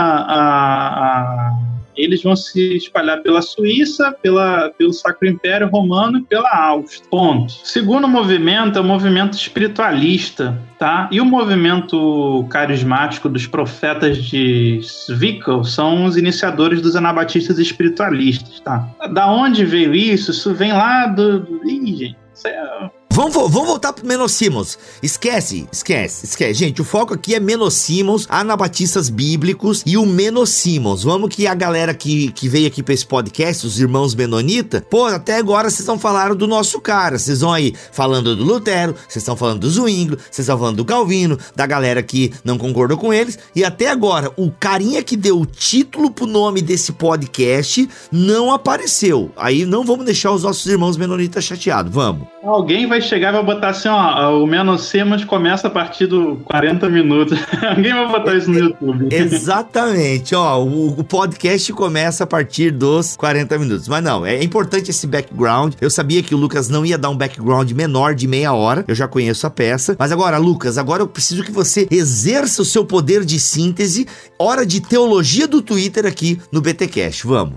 a, a eles vão se espalhar pela Suíça, pela, pelo Sacro Império Romano e pela Áustria. Ponto. Segundo movimento é o movimento espiritualista, tá? E o movimento carismático dos profetas de Zwickau são os iniciadores dos anabatistas espiritualistas, tá? Da onde veio isso? Isso vem lá do... do... Ih, gente, isso é... vamos, vamos voltar pro Menno Simons. Esquece, esquece, esquece. Gente, o foco aqui é Menno Simons, anabatistas bíblicos e o Menno Simons. Vamos que a galera que, que veio aqui pra esse podcast, os irmãos Menonita, pô, até agora vocês não falaram do nosso cara. Vocês vão aí falando do Lutero, vocês estão falando do Zwinglio, vocês estão falando do Calvino, da galera que não concordou com eles. E até agora, o carinha que deu o título pro nome desse podcast não apareceu. Aí não vamos deixar os nossos irmãos Menonitas chateados, vamos. Alguém vai chegar e vai botar assim, ó, o Menno Simons começa a partir do quarenta minutos. Alguém vai botar isso no YouTube. Exatamente, ó, o, o podcast começa a partir dos quarenta minutos. Mas não, é importante esse background. Eu sabia que o Lucas não ia dar um background menor de meia hora, eu já conheço a peça. Mas agora, Lucas, agora eu preciso que você exerça o seu poder de síntese. Hora de teologia do Twitter aqui no B T Cast, vamos.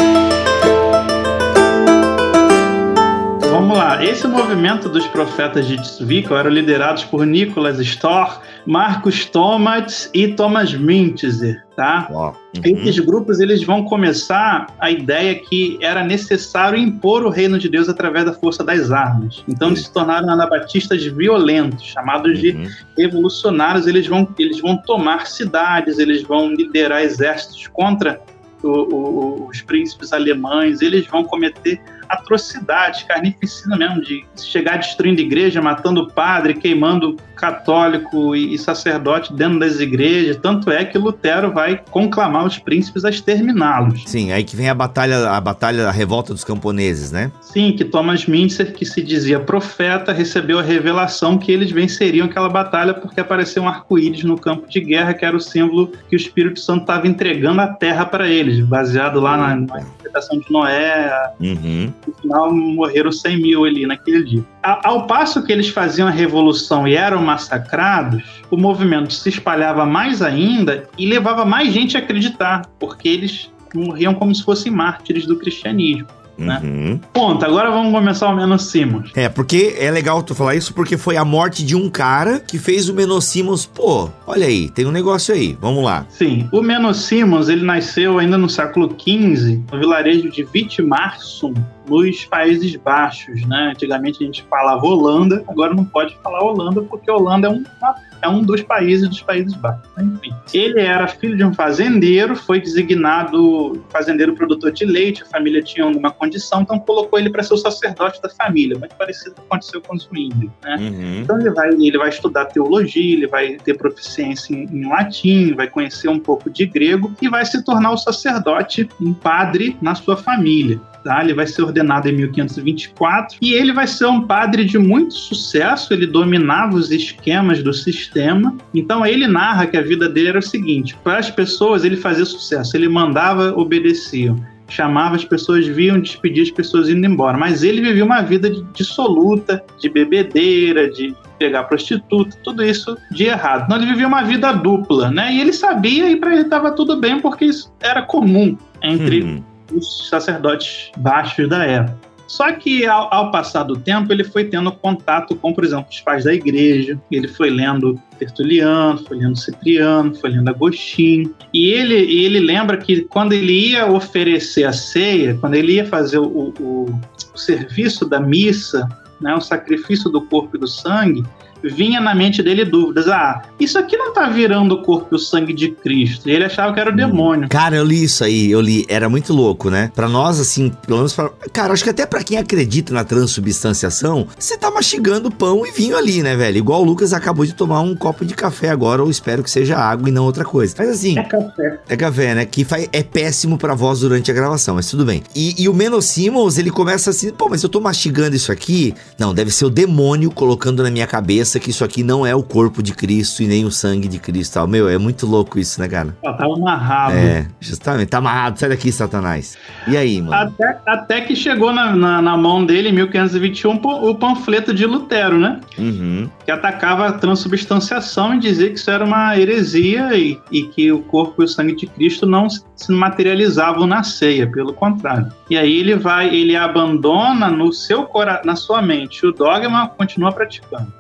Vamos lá, esse movimento dos profetas de Zwickau eram liderados por Nicholas Storr, Marcus Thomas e Thomas Mintzer, tá? Uhum. Esses grupos, eles vão começar a ideia que era necessário impor o reino de Deus através da força das armas. Então, eles se tornaram anabatistas violentos, chamados de uhum. revolucionários. Eles vão, eles vão tomar cidades, eles vão liderar exércitos contra o, o, os príncipes alemães, eles vão cometer atrocidades, carnificina mesmo, de chegar destruindo igreja, matando padre, queimando católico e, e sacerdote dentro das igrejas. Tanto é que Lutero vai conclamar os príncipes a exterminá-los. Sim, aí que vem a batalha, a batalha, a revolta dos camponeses, né? Sim, que Thomas Mintzer, que se dizia profeta, recebeu a revelação que eles venceriam aquela batalha porque apareceu um arco-íris no campo de guerra, que era o símbolo que o Espírito Santo estava entregando a terra para eles, baseado lá na, na interpretação de Noé. Uhum. No final morreram cem mil ali naquele dia. Ao passo que eles faziam a revolução e eram massacrados, o movimento se espalhava mais ainda e levava mais gente a acreditar, porque eles morriam como se fossem mártires do cristianismo. Né? Uhum. Ponto, agora vamos começar o Menno Simons. É, porque é legal tu falar isso, porque foi a morte de um cara que fez o Menno Simons, pô, olha aí, tem um negócio aí, vamos lá. Sim, o Menno Simons, ele nasceu ainda no século quinze, no vilarejo de Witmarsum, nos Países Baixos, né? Antigamente a gente falava Holanda, agora não pode falar Holanda, porque Holanda é um, é um dos países dos Países Baixos. Enfim, ele era filho de um fazendeiro, foi designado fazendeiro produtor de leite, a família tinha alguma condição, então colocou ele para ser o sacerdote da família, muito parecido com o que aconteceu com os Zwinglio, né? Uhum. Então ele vai, ele vai estudar teologia, ele vai ter proficiência em, em latim, vai conhecer um pouco de grego e vai se tornar o sacerdote, um padre na sua família. Tá? Ele vai ser ordenado em mil quinhentos e vinte e quatro e ele vai ser um padre de muito sucesso, ele dominava os esquemas do sistema. Então ele narra que a vida dele era o seguinte: para as pessoas ele fazia sucesso, ele mandava, obedeciam, chamava as pessoas, viam, despedia as pessoas indo embora, mas ele vivia uma vida de dissoluta, de bebedeira, de pegar prostituta, tudo isso de errado. Então ele vivia uma vida dupla, né? E ele sabia, e para ele estava tudo bem, porque isso era comum entre hum. os sacerdotes baixos da época. Só que ao, ao passar do tempo ele foi tendo contato com, por exemplo, os pais da igreja, ele foi lendo Tertuliano, foi lendo Cipriano, foi lendo Agostinho, e ele, e ele lembra que quando ele ia oferecer a ceia, quando ele ia fazer o, o, o serviço da missa, né, o sacrifício do corpo e do sangue, vinha na mente dele dúvidas. Ah, isso aqui não tá virando o corpo e o sangue de Cristo. E ele achava que era o demônio. Cara, eu li isso aí, eu li. Era muito louco, né? Pra nós, assim, pelo menos pra... Cara, acho que até pra quem acredita na transubstanciação, você tá mastigando pão e vinho ali, né, velho? Igual o Lucas acabou de tomar um copo de café agora, ou espero que seja água e não outra coisa. Mas assim... É café. É café, né? Que faz... é péssimo pra voz durante a gravação, mas tudo bem. E, e o Menno Simons, ele começa assim, pô, mas eu tô mastigando isso aqui? Não, deve ser o demônio colocando na minha cabeça que isso aqui não é o corpo de Cristo e nem o sangue de Cristo. Tal. Meu, é muito louco isso, né, cara? Ó, tá amarrado. É, justamente, tá amarrado. Sai daqui, Satanás. E aí, mano? Até, até que chegou na, na, na mão dele, em mil quinhentos e vinte e um, o panfleto de Lutero, né? Uhum. Que atacava a transubstanciação e dizia que isso era uma heresia e, e que o corpo e o sangue de Cristo não se materializavam na ceia, pelo contrário. E aí ele vai, ele abandona no seu cora- na sua mente o dogma, continua praticando. Passando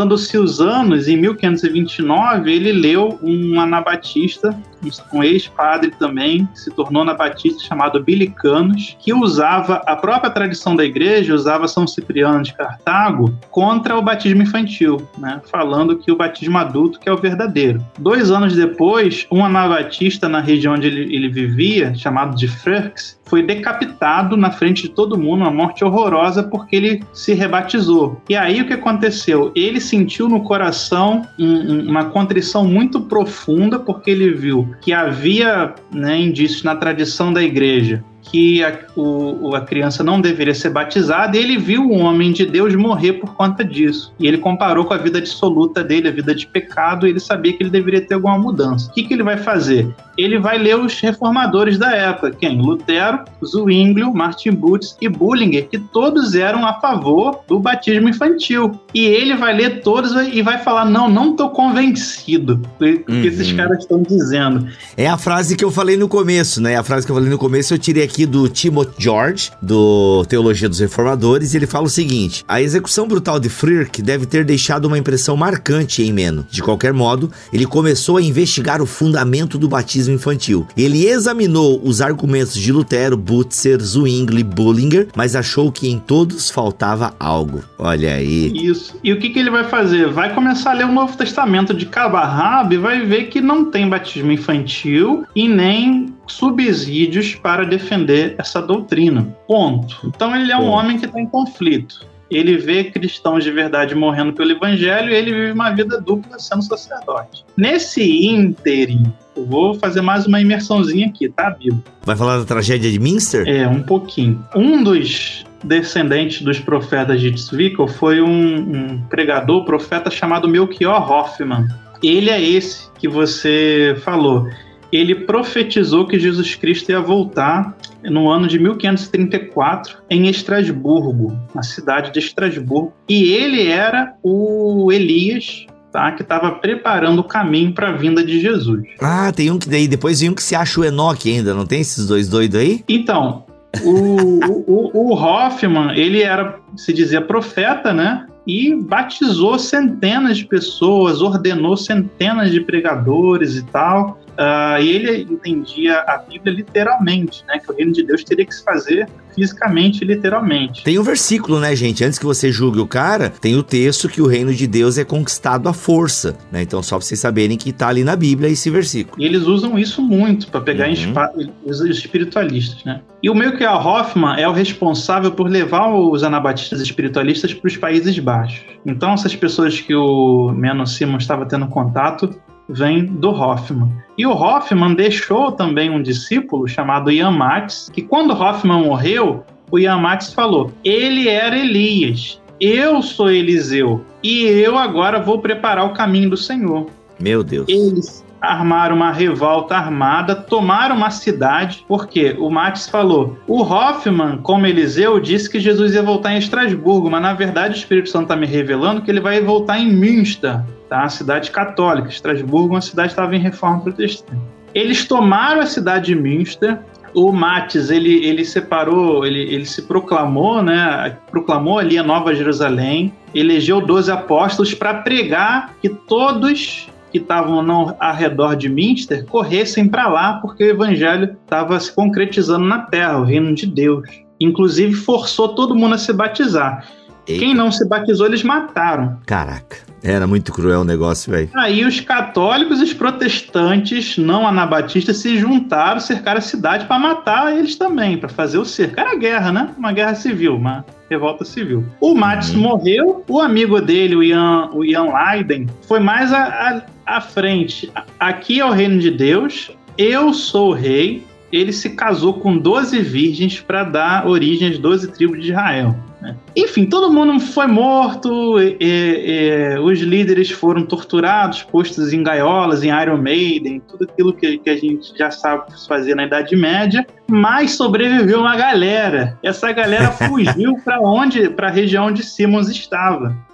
passando-se os anos, em mil quinhentos e vinte e nove, ele leu um anabatista, um ex-padre também, que se tornou anabatista, chamado Bilicanos, que usava a própria tradição da igreja, usava São Cipriano de Cartago contra o batismo infantil, né? Falando que o batismo adulto que é o verdadeiro. Dois anos depois, um anabatista na região onde ele, ele vivia, chamado de Freux, foi decapitado na frente de todo mundo, uma morte horrorosa, porque ele se rebatizou. E aí o que aconteceu? Ele sentiu no coração um, uma contrição muito profunda, porque ele viu que havia, né, indícios na tradição da igreja que a, o, a criança não deveria ser batizada, e ele viu um homem de Deus morrer por conta disso. E ele comparou com a vida dissoluta dele, a vida de pecado, e ele sabia que ele deveria ter alguma mudança. O que, que ele vai fazer? Ele vai ler os reformadores da época, quem? Lutero, Zwinglio, Martin Bultmann e Bullinger, que todos eram a favor do batismo infantil. E ele vai ler todos e vai falar, não, não estou convencido do que uhum. esses caras estão dizendo. É a frase que eu falei no começo, né? A frase que eu falei no começo eu tirei aqui do Timothy George, do Teologia dos Reformadores, e ele fala o seguinte: a execução brutal de Frerk deve ter deixado uma impressão marcante em Meno. De qualquer modo, ele começou a investigar o fundamento do batismo infantil. Ele examinou os argumentos de Lutero, Butzer, Zwingli e Bullinger, mas achou que em todos faltava algo. Olha aí. Isso. E o que, que ele vai fazer? Vai começar a ler o Novo Testamento de cabo a rabo e vai ver que não tem batismo infantil e nem subsídios para defender essa doutrina. Ponto. Então ele é um Bom. homem que está em conflito. Ele vê cristãos de verdade morrendo pelo evangelho e ele vive uma vida dupla sendo sacerdote. Nesse ínterim, eu vou fazer mais uma imersãozinha aqui, tá, Bibo? Vai falar da tragédia de Münster? É, um pouquinho. Um dos descendentes dos profetas de Zwickau foi um, um pregador, profeta chamado Melchior Hoffmann. Ele é esse que você falou. Ele profetizou que Jesus Cristo ia voltar no ano de mil quinhentos e trinta e quatro em Estrasburgo, na cidade de Estrasburgo. E ele era o Elias, tá, que estava preparando o caminho para a vinda de Jesus. Ah, tem um que daí depois vem um que se acha o Enoque ainda, não tem esses dois doidos aí? Então, o, o, o Hoffmann, ele era, se dizia profeta, né? E batizou centenas de pessoas, ordenou centenas de pregadores e tal. Uh, e ele entendia a Bíblia literalmente, né? Que o reino de Deus teria que se fazer fisicamente, literalmente. Tem um versículo, né, gente? Antes que você julgue o cara, tem o texto que o reino de Deus é conquistado à força, né? Então, só pra vocês saberem que tá ali na Bíblia esse versículo. E eles usam isso muito para pegar uhum. espa- os espiritualistas, né? E o Melchior Hoffmann é o responsável por levar os anabatistas espiritualistas para os Países Baixos. Então, essas pessoas que o Menno Simons estava tendo contato vem do Hoffmann. E o Hoffmann deixou também um discípulo chamado Jan Matthys, que quando Hoffmann morreu, o Jan Matthys falou, ele era Elias, eu sou Eliseu, e eu agora vou preparar o caminho do Senhor. Meu Deus. Eles armaram uma revolta armada, tomaram uma cidade, porque o Matthys falou, o Hoffmann, como Eliseu, disse que Jesus ia voltar em Estrasburgo, mas na verdade o Espírito Santo está me revelando que ele vai voltar em Münster, tá? A cidade católica. Estrasburgo, uma cidade que estava em reforma protestante. Eles tomaram a cidade de Münster. O Matthys, ele, ele separou, ele, ele se proclamou, né? Proclamou ali a Nova Jerusalém, elegeu doze apóstolos para pregar que todos que estavam ao redor de Münster corressem para lá, porque o evangelho estava se concretizando na terra, o reino de Deus. Inclusive, forçou todo mundo a se batizar. Eita. Quem não se batizou, eles mataram. Caraca, era muito cruel o negócio, velho. Aí os católicos e os protestantes não anabatistas se juntaram, cercaram a cidade para matar eles também, para fazer o cerco. Era guerra, né? Uma guerra civil, uma revolta civil. O Matthys uhum. morreu, o amigo dele, o Jan, o Jan Leiden, foi mais a, a, à frente. Aqui é o reino de Deus, eu sou o rei. Ele se casou com doze virgens para dar origem às doze tribos de Israel. Né? Enfim, todo mundo foi morto, e, e, e, os líderes foram torturados, postos em gaiolas, em Iron Maiden, tudo aquilo que, que a gente já sabe fazer na Idade Média, mas sobreviveu uma galera. Essa galera fugiu para onde? Para a região onde Simons estava.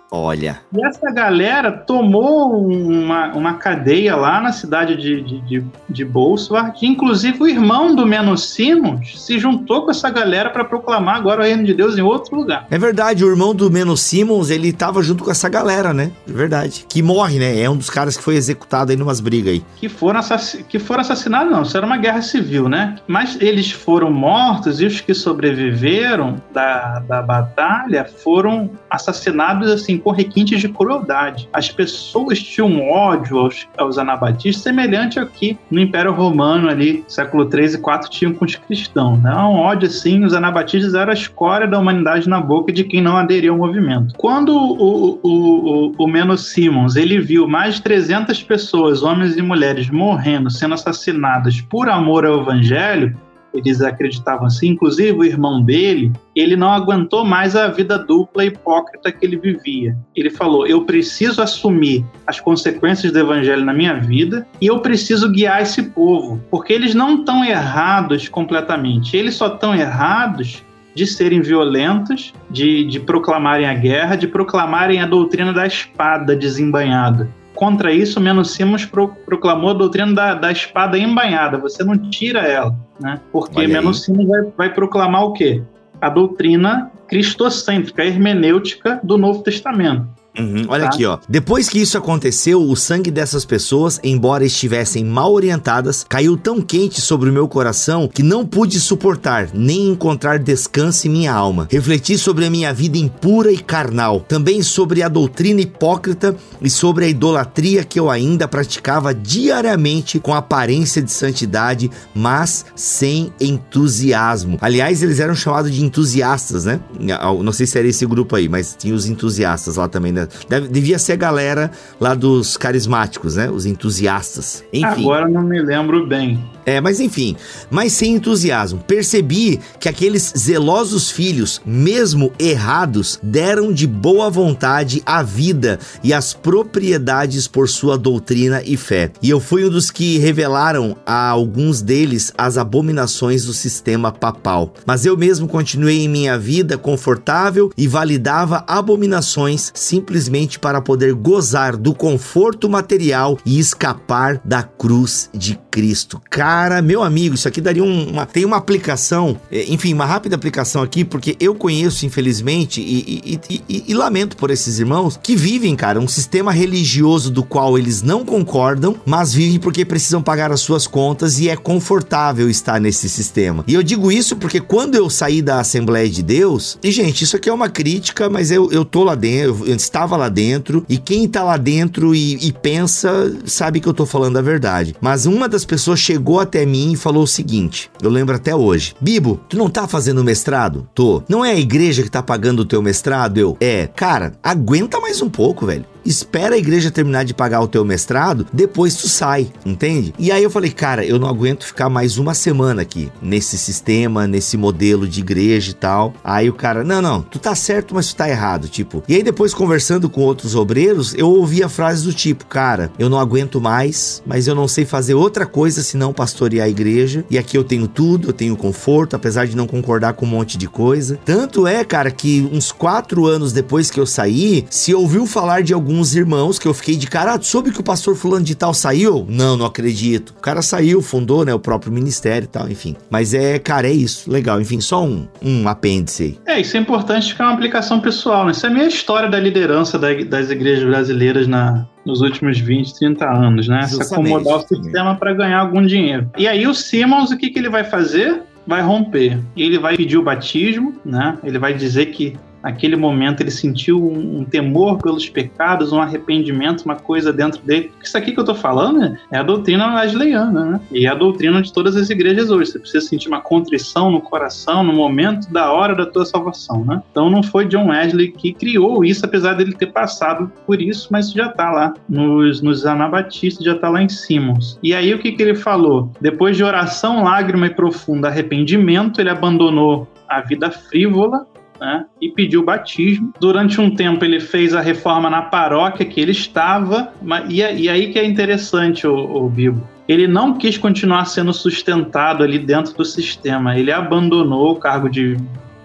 Olha. E essa galera tomou uma, uma cadeia lá na cidade de, de, de, de Bolsward. Inclusive o irmão do Menno Simons se juntou com essa galera para proclamar agora o reino de Deus em outro lugar. É verdade, o irmão do Menno Simons, ele tava junto com essa galera, né? É verdade. Que morre, né? É um dos caras que foi executado aí numas brigas aí. Que foram, assass... que foram assassinados, não. Isso era uma guerra civil, né? Mas eles foram mortos e os que sobreviveram da, da batalha foram assassinados, assim, com requintes de crueldade. As pessoas tinham ódio aos, aos anabatistas, semelhante ao que no Império Romano ali, século três e quatro, tinham com os cristãos, né? Um ódio assim, os anabatistas eram a escória da humanidade na boca de quem não aderia ao movimento. Quando o, o, o, o Menno Simons, ele viu mais de trezentas pessoas, homens e mulheres, morrendo, sendo assassinadas por amor ao evangelho, eles acreditavam assim, inclusive o irmão dele, ele não aguentou mais a vida dupla e hipócrita que ele vivia. Ele falou, eu preciso assumir as consequências do evangelho na minha vida e eu preciso guiar esse povo, porque eles não estão errados completamente, eles só estão errados de serem violentos, de, de proclamarem a guerra, de proclamarem a doutrina da espada desembainhada. Contra isso, o Menno Simons pro, proclamou a doutrina da, da espada embainhada. Você não tira ela, né? Porque Menno Simons vai, vai proclamar o quê? A doutrina cristocêntrica, a hermenêutica do Novo Testamento. Uhum, olha tá. Aqui, ó. Depois que isso aconteceu, o sangue dessas pessoas, embora estivessem mal orientadas, caiu tão quente sobre o meu coração que não pude suportar, nem encontrar descanso em minha alma. Refleti sobre a minha vida impura e carnal, também sobre a doutrina hipócrita e sobre a idolatria que eu ainda praticava diariamente com aparência de santidade, mas sem entusiasmo. Aliás, eles eram chamados de entusiastas, né? Não sei se era esse grupo aí, mas tinha os entusiastas lá também, né? Deve, devia ser a galera lá dos carismáticos, né? Os entusiastas. Enfim. Agora não me lembro bem. É, mas enfim, mas sem entusiasmo. Percebi que aqueles zelosos filhos, mesmo errados, deram de boa vontade a vida e as propriedades por sua doutrina e fé. E eu fui um dos que revelaram a alguns deles as abominações do sistema papal. Mas eu mesmo continuei em minha vida confortável e validava abominações simplesmente para poder gozar do conforto material e escapar da cruz de Cristo. Cara, meu amigo, isso aqui daria um, uma... Tem uma aplicação, enfim, uma rápida aplicação aqui, porque eu conheço, infelizmente, e, e, e, e, e lamento por esses irmãos, que vivem, cara, um sistema religioso do qual eles não concordam, mas vivem porque precisam pagar as suas contas e é confortável estar nesse sistema. E eu digo isso porque quando eu saí da Assembleia de Deus, e gente, isso aqui é uma crítica, mas eu, eu tô lá dentro, eu estava lá dentro, e quem tá lá dentro e, e pensa, sabe que eu tô falando a verdade. Mas uma das pessoas chegou até mim e falou o seguinte, eu lembro até hoje: Bibo, tu não tá fazendo mestrado? Tô. Não é a igreja que tá pagando o teu mestrado? Eu, é. Cara, aguenta mais um pouco, velho. Espera a igreja terminar de pagar o teu mestrado, depois tu sai, entende? E aí eu falei, cara, eu não aguento ficar mais uma semana aqui, nesse sistema, nesse modelo de igreja e tal. Aí o cara, não, não, tu tá certo, mas tu tá errado, tipo. E aí depois, conversando com outros obreiros, eu ouvia frases do tipo, cara, eu não aguento mais, mas eu não sei fazer outra coisa senão pastorear a igreja, e aqui eu tenho tudo, eu tenho conforto, apesar de não concordar com um monte de coisa. Tanto é, cara, que uns quatro anos depois que eu saí, se ouviu falar de algum uns irmãos que eu fiquei de cara, ah, tu soube que o pastor fulano de tal saiu? Não, não acredito. O cara saiu, fundou, né, o próprio ministério e tal, enfim. Mas é, cara, é isso, legal, enfim, só um, um apêndice aí. É, isso é importante porque é uma aplicação pessoal, né? Isso é a minha história da liderança da, das igrejas brasileiras na, nos últimos vinte, trinta anos, né? Se acomodar o sistema para ganhar algum dinheiro. E aí o Simons, o que, que ele vai fazer? Vai romper. Ele vai pedir o batismo, né? Ele vai dizer que naquele momento ele sentiu um, um temor pelos pecados, um arrependimento, uma coisa dentro dele. Isso aqui que eu tô falando é a doutrina wesleyana, né? E é a doutrina de todas as igrejas hoje. Você precisa sentir uma contrição no coração no momento da hora da tua salvação, né? Então não foi John Wesley que criou isso, apesar dele ter passado por isso, mas já tá lá nos, nos anabatistas, já tá lá em Simons. E aí o que que ele falou? Depois de oração, lágrima e profundo arrependimento, ele abandonou a vida frívola, né, e pediu batismo. Durante um tempo ele fez a reforma na paróquia que ele estava, e, e aí que é interessante, o, o Bibo. Ele não quis continuar sendo sustentado ali dentro do sistema, ele abandonou o cargo de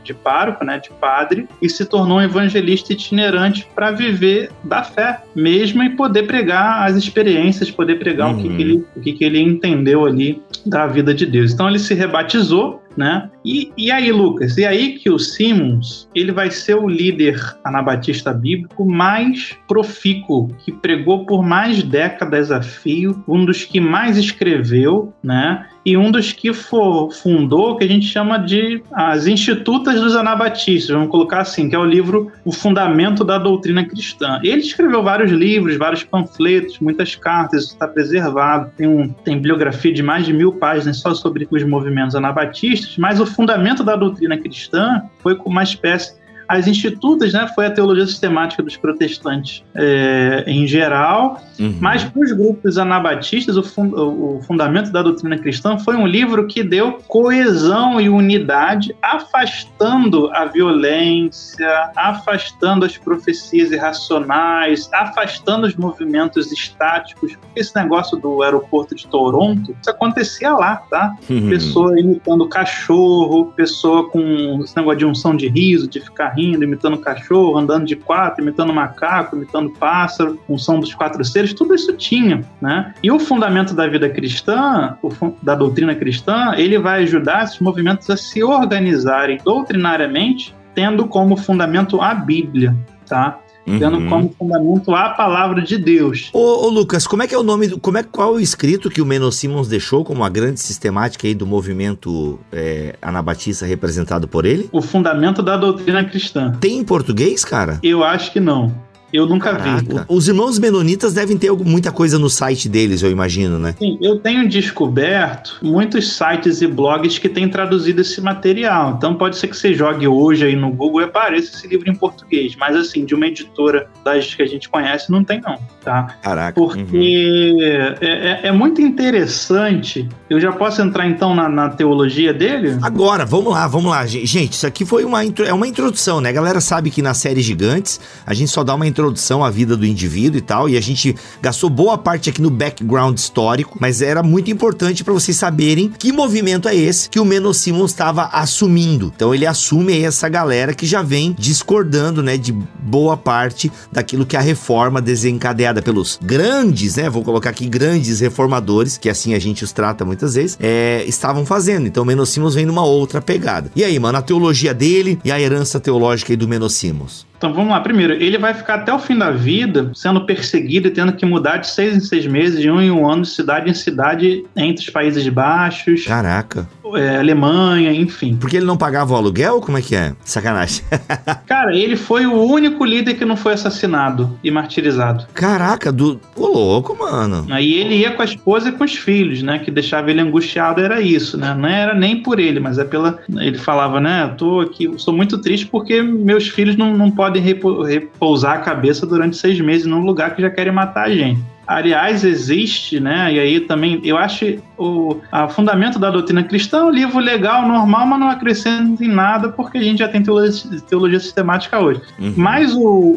de pároco, né, de padre, e se tornou um evangelista itinerante para viver da fé mesmo e poder pregar as experiências, poder pregar uhum. o, que, que, ele, o que, que ele entendeu ali da vida de Deus. Então ele se rebatizou, né? E, e aí, Lucas, e aí que o Simmons, ele vai ser o líder anabatista bíblico mais profícuo, que pregou por mais décadas a fio, um dos que mais escreveu, né? E um dos que for, fundou o que a gente chama de as Institutas dos Anabatistas, vamos colocar assim, que é o livro O Fundamento da Doutrina Cristã. Ele escreveu vários livros, vários panfletos, muitas cartas, isso está preservado. Tem, um, tem bibliografia de mais de mil páginas só sobre os movimentos anabatistas, mas o Fundamento da Doutrina Cristã foi com uma espécie... As institutas, né, foi a teologia sistemática dos protestantes é, em geral, uhum. mas para os grupos anabatistas, o, fund, o Fundamento da Doutrina Cristã foi um livro que deu coesão e unidade, afastando a violência, afastando as profecias irracionais, afastando os movimentos estáticos. Esse negócio do aeroporto de Toronto, isso acontecia lá, tá? Uhum. Pessoa imitando cachorro, pessoa com esse negócio de unção de riso, de ficar rindo, imitando cachorro, andando de quatro, imitando macaco, imitando pássaro, unção dos quatro seres, tudo isso tinha, né? E o fundamento da vida cristã, o, da doutrina cristã, ele vai ajudar esses movimentos a se organizarem doutrinariamente, tendo como fundamento a Bíblia, tá? Tendo uhum. como fundamento a palavra de Deus. Ô, ô Lucas, como é que é o nome, como é, qual é o escrito que o Menno Simons deixou como a grande sistemática aí do movimento é, anabatista representado por ele? O Fundamento da Doutrina Cristã. Tem em português, cara? Eu acho que não. Eu nunca Caraca. vi. Os irmãos menonitas devem ter muita coisa no site deles, eu imagino, né? Sim, eu tenho descoberto muitos sites e blogs que têm traduzido esse material. Então pode ser que você jogue hoje aí no Google e apareça esse livro em português. Mas assim, de uma editora das que a gente conhece, não tem não, tá? Caraca. Porque uhum. é, é, é muito interessante. Eu já posso entrar então na, na teologia dele? Agora, vamos lá, vamos lá. Gente, isso aqui foi uma, é uma introdução, né? A galera sabe que na série Gigantes, a gente só dá uma introdução introdução à vida do indivíduo e tal, e a gente gastou boa parte aqui no background histórico, mas era muito importante para vocês saberem que movimento é esse que o Menno Simons estava assumindo. Então ele assume aí essa galera que já vem discordando, né, de boa parte daquilo que a reforma desencadeada pelos grandes, né, vou colocar aqui grandes reformadores, que assim a gente os trata muitas vezes, é, estavam fazendo. Então o Menno Simons vem numa outra pegada. E aí, mano, a teologia dele e a herança teológica aí do Menno Simons? Então vamos lá, primeiro, ele vai ficar até o fim da vida sendo perseguido e tendo que mudar de seis em seis meses, de um em um ano, de cidade em cidade, entre os Países Baixos. Caraca. É, Alemanha, enfim. Porque ele não pagava o aluguel? Como é que é? Sacanagem. Cara, ele foi o único líder que não foi assassinado e martirizado. Caraca, do... Ô, louco, mano. Aí ele ia com a esposa e com os filhos, né? Que deixava ele angustiado, era isso, né? Não era nem por ele, mas é pela... Ele falava, né? Eu tô aqui, eu sou muito triste porque meus filhos não, não podem repousar a cabeça durante seis meses num lugar que já querem matar a gente. Aliás, existe, né? E aí também, eu acho o a Fundamento da Doutrina Cristã é um livro legal, normal, mas não acrescenta em nada, porque a gente já tem teologia, teologia sistemática hoje. Uhum. Mas o,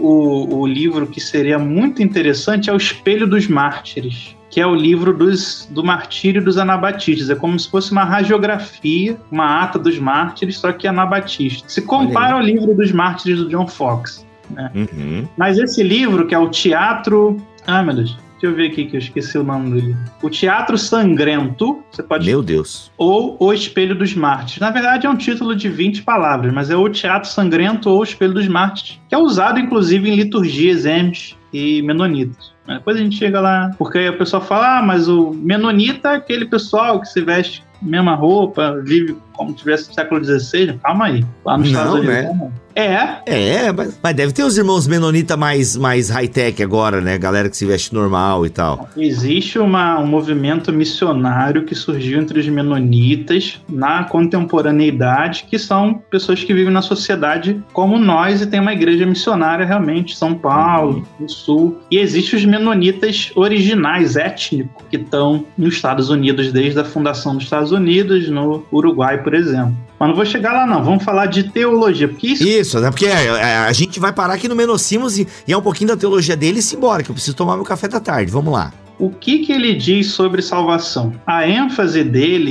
o, o livro que seria muito interessante é O Espelho dos Mártires, que é o livro dos, do martírio dos anabatistas. É como se fosse uma radiografia, uma ata dos mártires, só que anabatista. Se compara ao livro dos mártires do John Fox, né? Uhum. Mas esse livro, que é o Teatro... Ai, meu Deus. Deixa eu ver aqui que eu esqueci o nome dele. O Teatro Sangrento, você pode... Meu Deus. Ou O Espelho dos Mártires. Na verdade é um título de vinte palavras, mas é O Teatro Sangrento ou O Espelho dos Mártires, que é usado inclusive em liturgias amish e menonitas. Depois a gente chega lá, porque aí o pessoal fala, ah, mas o menonita é aquele pessoal que se veste mesma roupa, vive como se tivesse no século dezesseis. Calma aí. Lá nos Estados Unidos. Né? É. É, mas, mas deve ter os irmãos menonitas mais, mais high-tech agora, né? Galera que se veste normal e tal. Existe uma, um movimento missionário que surgiu entre os menonitas na contemporaneidade, que são pessoas que vivem na sociedade como nós e tem uma igreja missionária realmente, São Paulo, uhum. no Sul. E existem os menonitas originais, étnicos, que estão nos Estados Unidos desde a fundação dos Estados Unidos, no Uruguai, por exemplo. Mas não vou chegar lá não, vamos falar de teologia, porque isso... Isso, né? Porque a, a gente vai parar aqui no Menno Simons e, e é um pouquinho da teologia dele e se embora, que eu preciso tomar meu café da tarde, vamos lá. O que que ele diz sobre salvação? A ênfase dele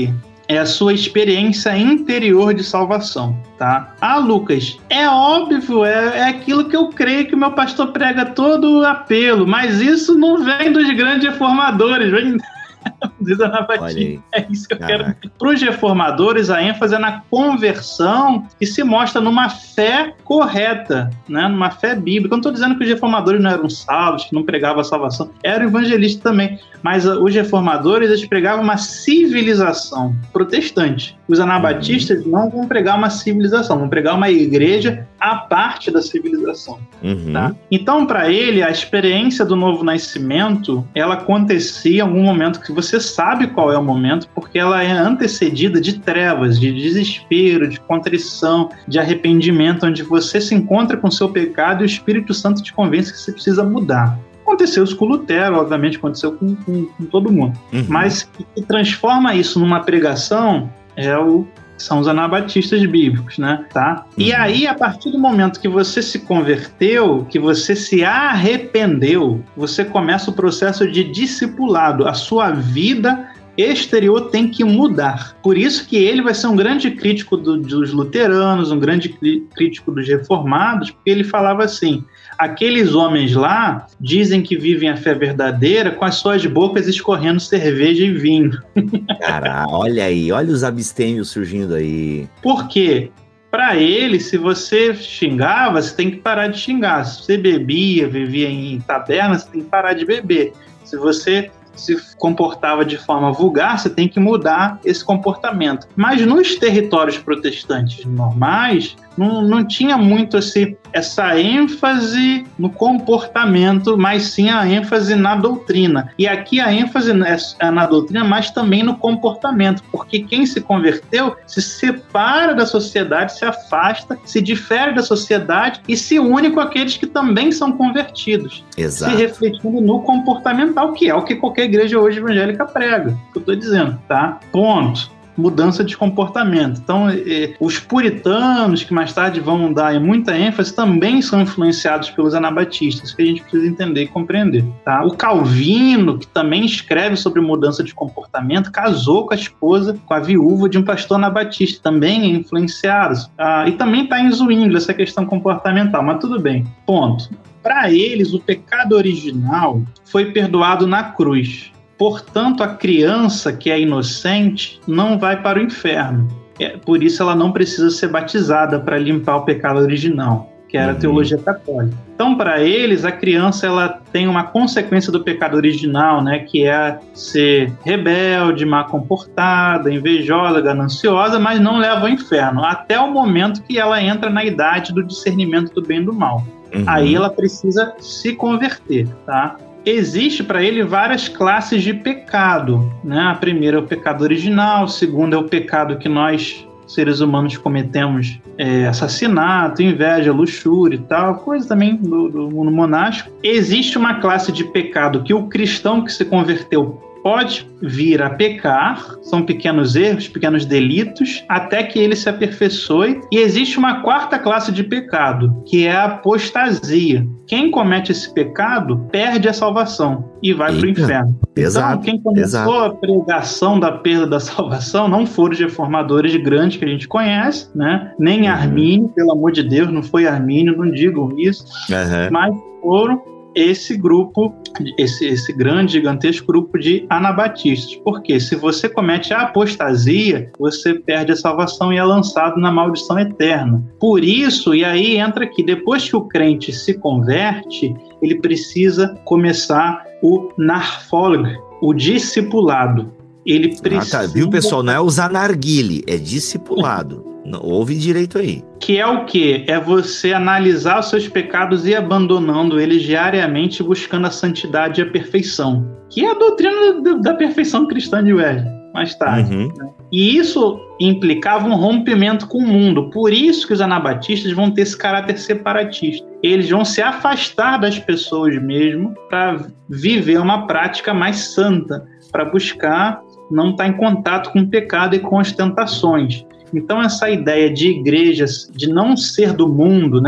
é a sua experiência interior de salvação, tá? Ah, Lucas, é óbvio, é, é aquilo que eu creio que o meu pastor prega todo o apelo, mas isso não vem dos grandes reformadores, vem... Diz Ana Batista. É isso que eu Caraca. quero. Para os reformadores, a ênfase é na conversão que se mostra numa fé correta, né? Numa fé bíblica. Eu não estou dizendo que os reformadores não eram salvos, que não pregavam a salvação. Eram evangelistas também. Mas uh, os reformadores, eles pregavam uma civilização protestante. Os anabatistas uhum. não vão pregar uma civilização, vão pregar uma igreja à parte da civilização. Uhum. Tá? Então, para ele, a experiência do novo nascimento, ela acontecia em algum momento que você sabe qual é o momento, porque ela é antecedida de trevas, de desespero, de contrição, de arrependimento, onde você se encontra com o seu pecado e o Espírito Santo te convence que você precisa mudar. Aconteceu isso com Lutero, obviamente, aconteceu com, com, com todo mundo. Uhum. Mas o que transforma isso numa pregação é o, são os anabatistas bíblicos, né? Tá? Uhum. E aí, a partir do momento que você se converteu, que você se arrependeu, você começa o processo de discipulado. A sua vida exterior tem que mudar. Por isso que ele vai ser um grande crítico do, dos luteranos, um grande crítico dos reformados, porque ele falava assim: aqueles homens lá dizem que vivem a fé verdadeira com as suas bocas escorrendo cerveja e vinho. Cara, olha aí, olha os abstêmios surgindo aí. Por quê? Para ele, se você xingava, você tem que parar de xingar. Se você bebia, vivia em taberna, você tem que parar de beber. Se você se comportava de forma vulgar, você tem que mudar esse comportamento. Mas nos territórios protestantes normais, não, não tinha muito esse, essa ênfase no comportamento, mas sim a ênfase na doutrina. E aqui a ênfase é na doutrina, mas também no comportamento, porque quem se converteu se separa da sociedade, se afasta, se difere da sociedade e se une com aqueles que também são convertidos. Exato. Se refletindo no comportamental, que é o que qualquer igreja hoje evangélica prega, que eu estou dizendo, tá? Ponto. Mudança de comportamento. Então, eh, os puritanos, que mais tarde vão dar muita ênfase, também são influenciados pelos anabatistas, que a gente precisa entender e compreender. Tá? O Calvino, que também escreve sobre mudança de comportamento, casou com a esposa, com a viúva de um pastor anabatista, também é influenciado. Ah, e também está em Zwingli essa questão comportamental, mas tudo bem. Ponto. Para eles, o pecado original foi perdoado na cruz. Portanto, a criança que é inocente não vai para o inferno. É, por isso ela não precisa ser batizada para limpar o pecado original, que era a teologia católica. Então, para eles, a criança ela tem uma consequência do pecado original, né, que é ser rebelde, má comportada, invejosa, gananciosa, mas não leva ao inferno, até o momento que ela entra na idade do discernimento do bem e do mal. Uhum. Aí ela precisa se converter, tá? Existe para ele várias classes de pecado, né? A primeira é o pecado original, a segunda é o pecado que nós, seres humanos, cometemos, é, assassinato, inveja, luxúria e tal, coisa também do, do mundo monástico. Existe uma classe de pecado que o cristão que se converteu pode vir a pecar, são pequenos erros, pequenos delitos, até que ele se aperfeiçoe. E existe uma quarta classe de pecado, que é a apostasia. Quem comete esse pecado perde a salvação e vai para o inferno. Exato, então, quem começou exato. a pregação da perda da salvação não foram os reformadores grandes que a gente conhece, né? Nem uhum. Armínio, pelo amor de Deus, não foi Armínio, não digam isso, uhum. mas foram esse grupo, esse, esse grande, gigantesco grupo de anabatistas. Porque se você comete a apostasia, você perde a salvação e é lançado na maldição eterna. Por isso, e aí entra aqui, depois que o crente se converte, ele precisa começar o Nachfolge, o discipulado. Ele precisa... Ah, tá. Viu, pessoal? Não é usar narguile, é discipulado. Não, ouve direito aí. Que é o quê? É você analisar os seus pecados e ir abandonando eles diariamente, buscando a santidade e a perfeição. Que é a doutrina da perfeição cristã de Wesley, mais tarde. Uhum. Né? E isso implicava um rompimento com o mundo. Por isso que os anabatistas vão ter esse caráter separatista. Eles vão se afastar das pessoas mesmo para viver uma prática mais santa, para buscar não estar em contato com o pecado e com as tentações. Então, essa ideia de igrejas, de não ser do mundo, né?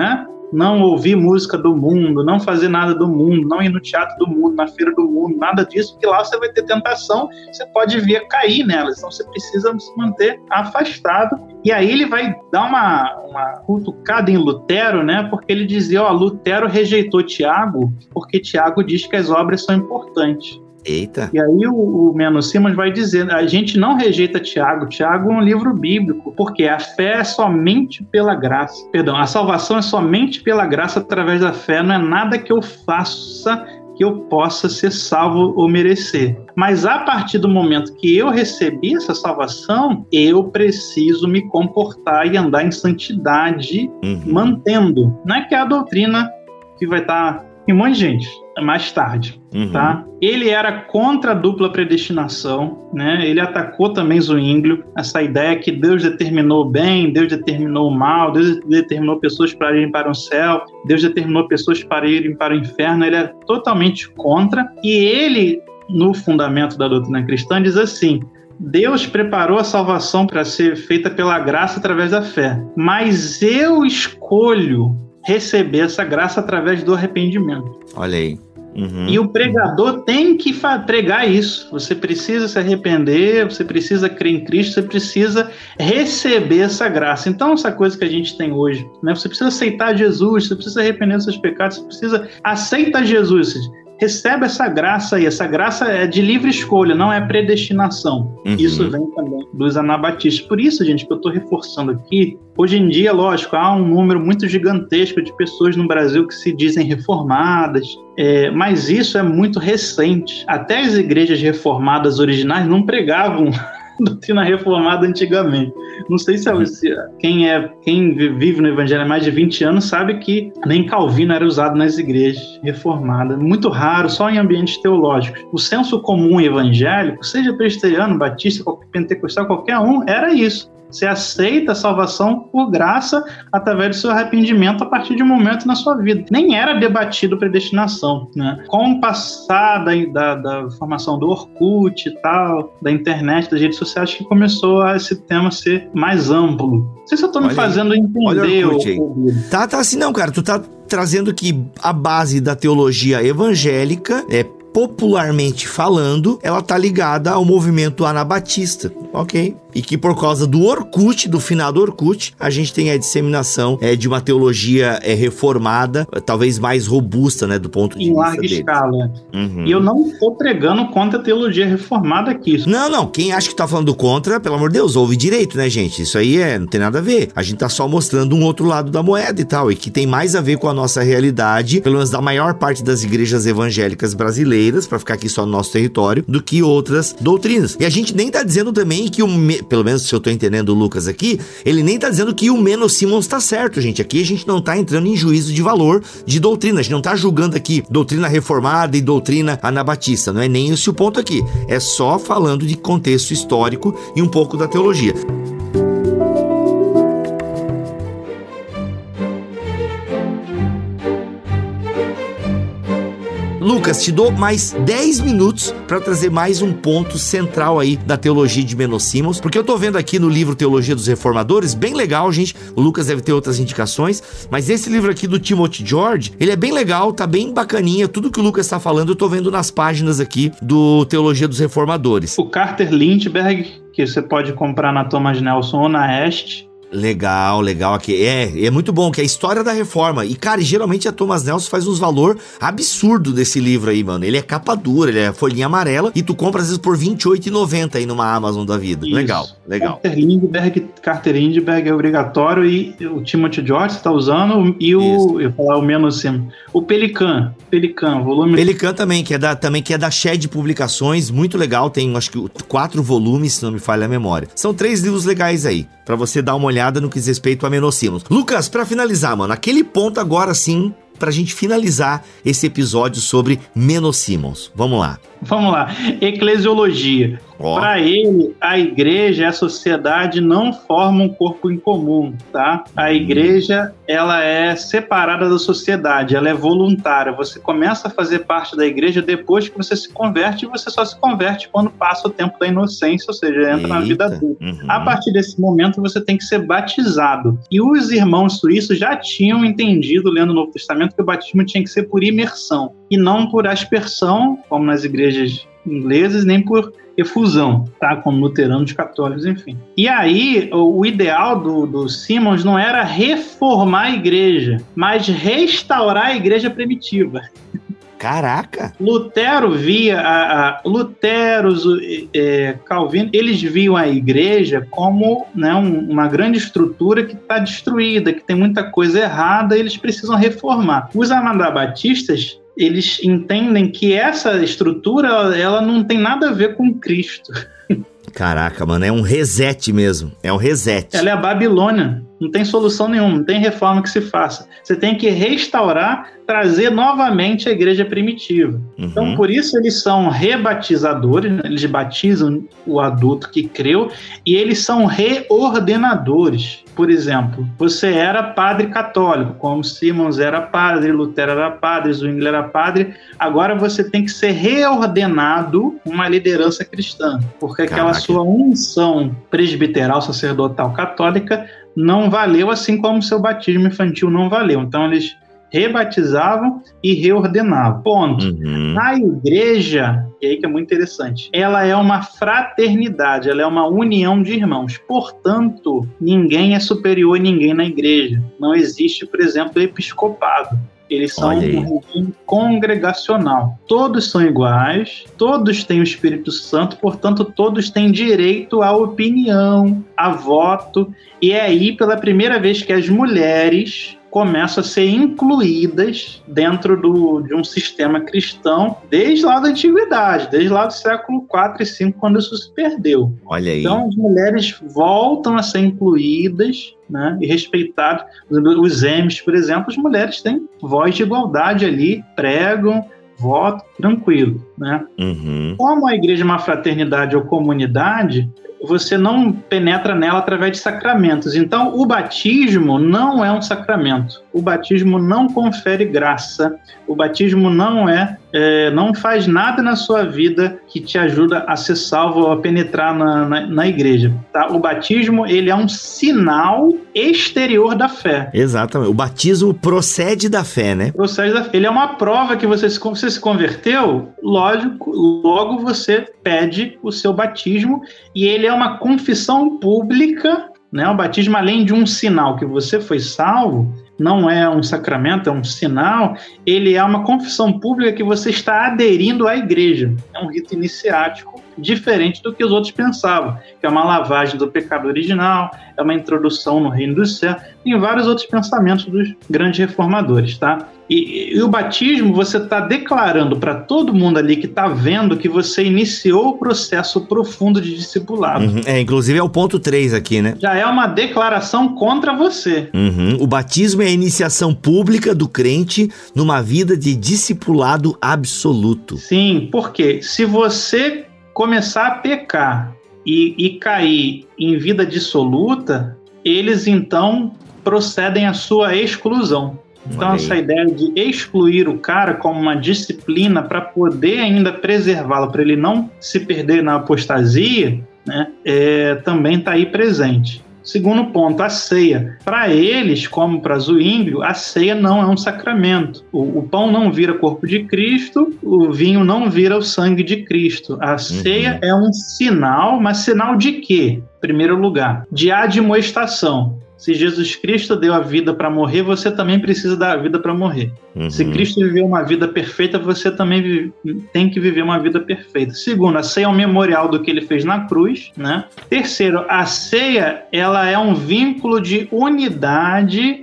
não ouvir música do mundo, não fazer nada do mundo, não ir no teatro do mundo, na feira do mundo, nada disso, porque lá você vai ter tentação, você pode vir a cair nelas, então você precisa se manter afastado. E aí ele vai dar uma, uma cutucada em Lutero, né? Porque ele dizia, ó, Lutero rejeitou Tiago, porque Tiago diz que as obras são importantes. Eita. E aí o, o Menno Simons vai dizer, a gente não rejeita Tiago, Tiago é um livro bíblico, porque a fé é somente pela graça. Perdão, a salvação é somente pela graça através da fé, não é nada que eu faça que eu possa ser salvo ou merecer. Mas a partir do momento que eu recebi essa salvação, eu preciso me comportar e andar em santidade, uhum. mantendo. Não é que é a doutrina que vai estar em um monte de gente, mais tarde. Uhum. Tá? Ele era contra a dupla predestinação, né? Ele atacou também Zwinglio, essa ideia que Deus determinou o bem, Deus determinou o mal, Deus determinou pessoas para irem para o céu, Deus determinou pessoas para irem para o inferno. Ele é totalmente contra, e ele, no fundamento da doutrina cristã, diz assim: Deus preparou a salvação para ser feita pela graça através da fé, mas eu escolho receber essa graça através do arrependimento. Olha aí. Uhum. E o pregador tem que pregar isso. Você precisa se arrepender, você precisa crer em Cristo, você precisa receber essa graça. Então, essa coisa que a gente tem hoje, né? Você precisa aceitar Jesus, você precisa arrepender dos seus pecados, você precisa aceitar Jesus. Recebe essa graça aí. Essa graça é de livre escolha, não é predestinação. Uhum. Isso vem também dos anabatistas. Por isso, gente, que eu estou reforçando aqui, hoje em dia, lógico, há um número muito gigantesco de pessoas no Brasil que se dizem reformadas, é, mas isso é muito recente. Até as igrejas reformadas originais não pregavam doutrina reformada antigamente. Não sei se, é, se quem, é, quem vive no evangelho há mais de vinte anos sabe que nem Calvino era usado nas igrejas reformadas. Muito raro, só em ambientes teológicos. O senso comum evangélico, seja presbiteriano, batista, pentecostal, qualquer um, era isso. Você aceita a salvação por graça através do seu arrependimento a partir de um momento na sua vida. Nem era debatido predestinação, né? Com o passar da, da, da formação do Orkut e tal, da internet, das redes sociais, que começou a esse tema ser mais amplo. Não sei se eu tô me olha fazendo aí, entender. Olha o o... Tá, tá assim não, cara. Tu tá trazendo que a base da teologia evangélica é, popularmente falando, ela tá ligada ao movimento anabatista, ok? E que por causa do Orkut, do finado Orkut, a gente tem a disseminação é, de uma teologia é, reformada, talvez mais robusta, né, do ponto de em vista larga deles. escala. Uhum. E eu não tô pregando contra a teologia reformada aqui. Não, não, quem acha que tá falando contra, pelo amor de Deus, ouve direito, né, gente? Isso aí é, não tem nada a ver. A gente tá só mostrando um outro lado da moeda e tal, e que tem mais a ver com a nossa realidade, pelo menos da maior parte das igrejas evangélicas brasileiras, pra ficar aqui só no nosso território, do que outras doutrinas. E a gente nem tá dizendo também que o, pelo menos se eu tô entendendo o Lucas aqui, ele nem tá dizendo que o Menno Simons tá certo, gente. Aqui a gente não tá entrando em juízo de valor de doutrina, a gente não tá julgando aqui doutrina reformada e doutrina anabatista, não é nem esse o ponto aqui. É só falando de contexto histórico e um pouco da teologia. Lucas, te dou mais dez minutos para trazer mais um ponto central aí da teologia de Menno Simons, porque eu tô vendo aqui no livro Teologia dos Reformadores, bem legal, gente. O Lucas deve ter outras indicações, mas esse livro aqui do Timothy George, ele é bem legal, tá bem bacaninha. Tudo que o Lucas tá falando eu tô vendo nas páginas aqui do Teologia dos Reformadores. O Carter Lindbergh, que você pode comprar na Thomas Nelson ou na Est. Legal, legal aqui. É, é muito bom, que é a história da reforma. E, cara, geralmente a Thomas Nelson faz uns valor absurdo desse livro aí, mano. Ele é capa dura, ele é folhinha amarela e tu compra às vezes por vinte e oito reais e noventa centavos aí numa Amazon da vida. Isso. Legal, legal. Carter Lindbergh, Carter Lindbergh é obrigatório e o Timothy George tá usando e o, Isso. eu falar o menos assim, o Pelican, Pelican, volume... Pelican também, que é da, também que é da Shed Publicações, muito legal, tem acho que quatro volumes, se não me falha a memória. São três livros legais aí, pra você dar uma olhada no que diz respeito a Menno Simons. Lucas, pra finalizar, mano, aquele ponto agora sim, pra gente finalizar esse episódio sobre Menno Simons. Vamos lá. Vamos lá. Eclesiologia. Oh. Para ele, a igreja e a sociedade não formam um corpo em comum, tá? A igreja, ela é separada da sociedade, ela é voluntária. Você começa a fazer parte da igreja depois que você se converte, e você só se converte quando passa o tempo da inocência, ou seja, entra Eita. na vida adulta. Uhum. A partir desse momento, você tem que ser batizado. E os irmãos suíços já tinham entendido, lendo o Novo Testamento, que o batismo tinha que ser por imersão, e não por aspersão, como nas igrejas inglesas, nem por efusão, tá? Como luteranos, católicos, enfim. E aí, o, o ideal do, do Simons não era reformar a igreja, mas restaurar a igreja primitiva. Caraca! Lutero via, a, a, Lutero, é, Calvino, eles viam a igreja como, né, um, uma grande estrutura que está destruída, que tem muita coisa errada, e eles precisam reformar. Os anabatistas, eles entendem que essa estrutura, ela não tem nada a ver com Cristo. Caraca, mano, é um reset mesmo. É um reset. Ela é a Babilônia. Não tem solução nenhuma, não tem reforma que se faça. Você tem que restaurar, trazer novamente a igreja primitiva. Uhum. Então, por isso eles são rebatizadores, né? Eles batizam o adulto que creu, e eles são reordenadores. Por exemplo, você era padre católico, como Simons era padre, Lutero era padre, Zwingli era padre, agora você tem que ser reordenado uma liderança cristã, porque aquela Caraca. sua unção presbiteral, sacerdotal católica não valeu, assim como o seu batismo infantil não valeu. Então eles rebatizavam e reordenavam. Ponto. Uhum. Na igreja, e aí que é muito interessante, ela é uma fraternidade, ela é uma união de irmãos. Portanto, ninguém é superior a ninguém na igreja. Não existe, por exemplo, episcopado. Eles são um regime congregacional. Todos são iguais, todos têm o Espírito Santo, portanto, todos têm direito à opinião, a voto. E é aí, pela primeira vez, que as mulheres começam a ser incluídas dentro do, de um sistema cristão desde lá da antiguidade, desde lá do século quatro e cinco, quando isso se perdeu. Olha aí. Então, as mulheres voltam a ser incluídas, né, e respeitadas. Os E M Es, por exemplo, as mulheres têm voz de igualdade ali, pregam, voto, tranquilo, né? Uhum. Como a igreja é uma fraternidade ou comunidade, você não penetra nela através de sacramentos. Então, o batismo não é um sacramento. O batismo não confere graça. O batismo não é, é não faz nada na sua vida que te ajuda a ser salvo ou a penetrar na, na, na igreja. Tá? O batismo, ele é um sinal exterior da fé. Exatamente. O batismo procede da fé, né? Procede da fé. Ele é uma prova que você se, você se converteu, lógico, logo você pede o seu batismo, e ele é uma confissão pública, né? O batismo, além de um sinal que você foi salvo, não é um sacramento, é um sinal, ele é uma confissão pública que você está aderindo à igreja. É um rito iniciático diferente do que os outros pensavam, que é uma lavagem do pecado original, é uma introdução no reino do céu, tem vários outros pensamentos dos grandes reformadores, tá? E, e o batismo, você está declarando para todo mundo ali que está vendo que você iniciou o processo profundo de discipulado. Uhum. É, inclusive é o ponto três aqui, né? Já é uma declaração contra você. Uhum. O batismo é a iniciação pública do crente numa vida de discipulado absoluto. Sim, porque se você começar a pecar e, e cair em vida dissoluta, eles então procedem à sua exclusão. Então, essa ideia de excluir o cara como uma disciplina para poder ainda preservá-lo, para ele não se perder na apostasia, né, é, também está aí presente. Segundo ponto, a ceia. Para eles, como para Zwingli, a ceia não é um sacramento. O, o pão não vira corpo de Cristo, o vinho não vira o sangue de Cristo. A ceia uhum. é um sinal, mas sinal de quê? Em primeiro lugar, de admoestação. Se Jesus Cristo deu a vida para morrer, você também precisa dar a vida para morrer. Uhum. Se Cristo viveu uma vida perfeita, você também vive, tem que viver uma vida perfeita. Segundo, a ceia é um memorial do que ele fez na cruz, né? Terceiro, a ceia, ela é um vínculo de unidade,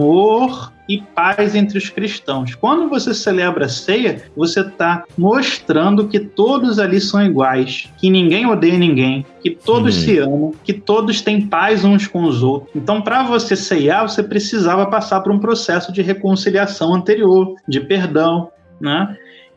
amor e paz entre os cristãos. Quando você celebra a ceia, você está mostrando que todos ali são iguais, que ninguém odeia ninguém, que todos uhum. se amam, que todos têm paz uns com os outros. Então, para você ceiar, você precisava passar por um processo de reconciliação anterior, de perdão, né?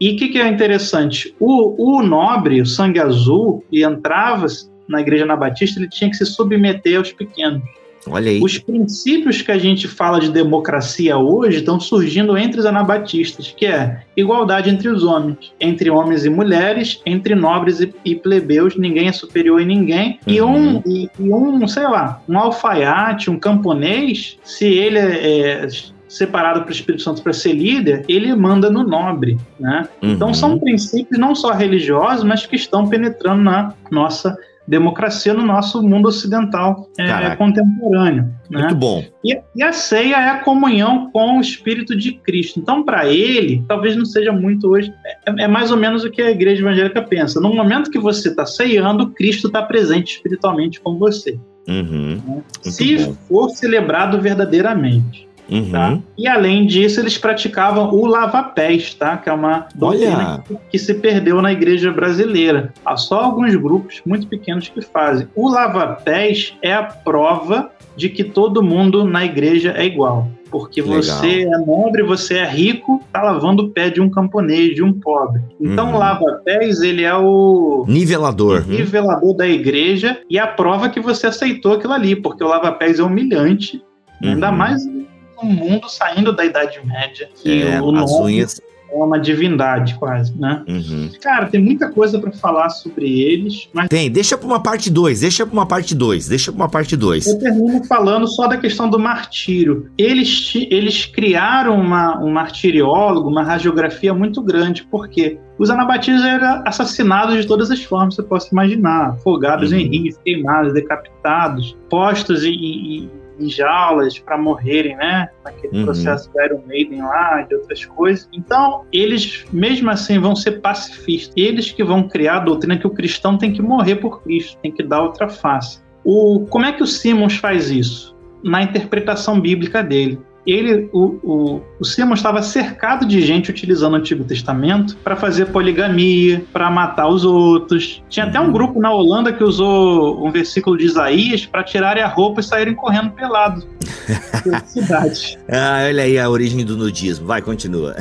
E o que, que é interessante? O, o nobre, o sangue azul, que entrava na igreja anabatista, ele tinha que se submeter aos pequenos. Olha aí. Os princípios que a gente fala de democracia hoje estão surgindo entre os anabatistas, que é igualdade entre os homens, entre homens e mulheres, entre nobres e, e plebeus, ninguém é superior a ninguém. Uhum. E, um, e, e um, sei lá, um alfaiate, um camponês, se ele é, é separado para o Espírito Santo para ser líder, ele manda no nobre, né? Uhum. Então são princípios não só religiosos, mas que estão penetrando na nossa democracia, no nosso mundo ocidental é, contemporâneo. Né? Muito bom. E, e a ceia é a comunhão com o Espírito de Cristo. Então, para ele, talvez não seja muito hoje, é, é mais ou menos o que a igreja evangélica pensa. No momento que você está ceando, Cristo está presente espiritualmente com você. Uhum. Né? Se bom. for celebrado verdadeiramente. Uhum. Tá? E além disso, eles praticavam o lava-pés, tá? Que é uma doutrina que, que se perdeu na igreja brasileira. Há só alguns grupos muito pequenos que fazem. O lava-pés é a prova de que todo mundo na igreja é igual. Porque Legal. Você é nobre, você é rico, tá lavando o pé de um camponês, de um pobre. Então uhum. o lava-pés, ele é o nivelador, nivelador uhum. da igreja e a prova que você aceitou aquilo ali, porque o lava-pés é humilhante, uhum. ainda mais um mundo saindo da Idade Média. E é, o as unhas é uma divindade quase, né? Uhum. Cara, tem muita coisa pra falar sobre eles, mas... Tem, deixa pra uma parte dois, deixa pra uma parte dois, deixa pra uma parte dois. Eu termino falando só da questão do martírio. Eles, eles criaram uma, um martiriólogo, uma radiografia muito grande, porque os anabatistas eram assassinados de todas as formas que você possa imaginar. Afogados uhum. em rios, queimados, decapitados, postos em... em em jaulas para morrerem, né? Naquele uhum. processo do Iron Maiden lá, de outras coisas. Então, eles, mesmo assim, vão ser pacifistas. Eles que vão criar a doutrina que o cristão tem que morrer por Cristo, tem que dar outra face. O, como é que o Simmons faz isso? Na interpretação bíblica dele. Ele, o, o, o Simmons estava cercado de gente utilizando o Antigo Testamento para fazer poligamia, para matar os outros. Tinha até um grupo na Holanda que usou um versículo de Isaías para tirarem a roupa e saírem correndo pelados pela cidade. Ah, olha aí a origem do nudismo. Vai, continua.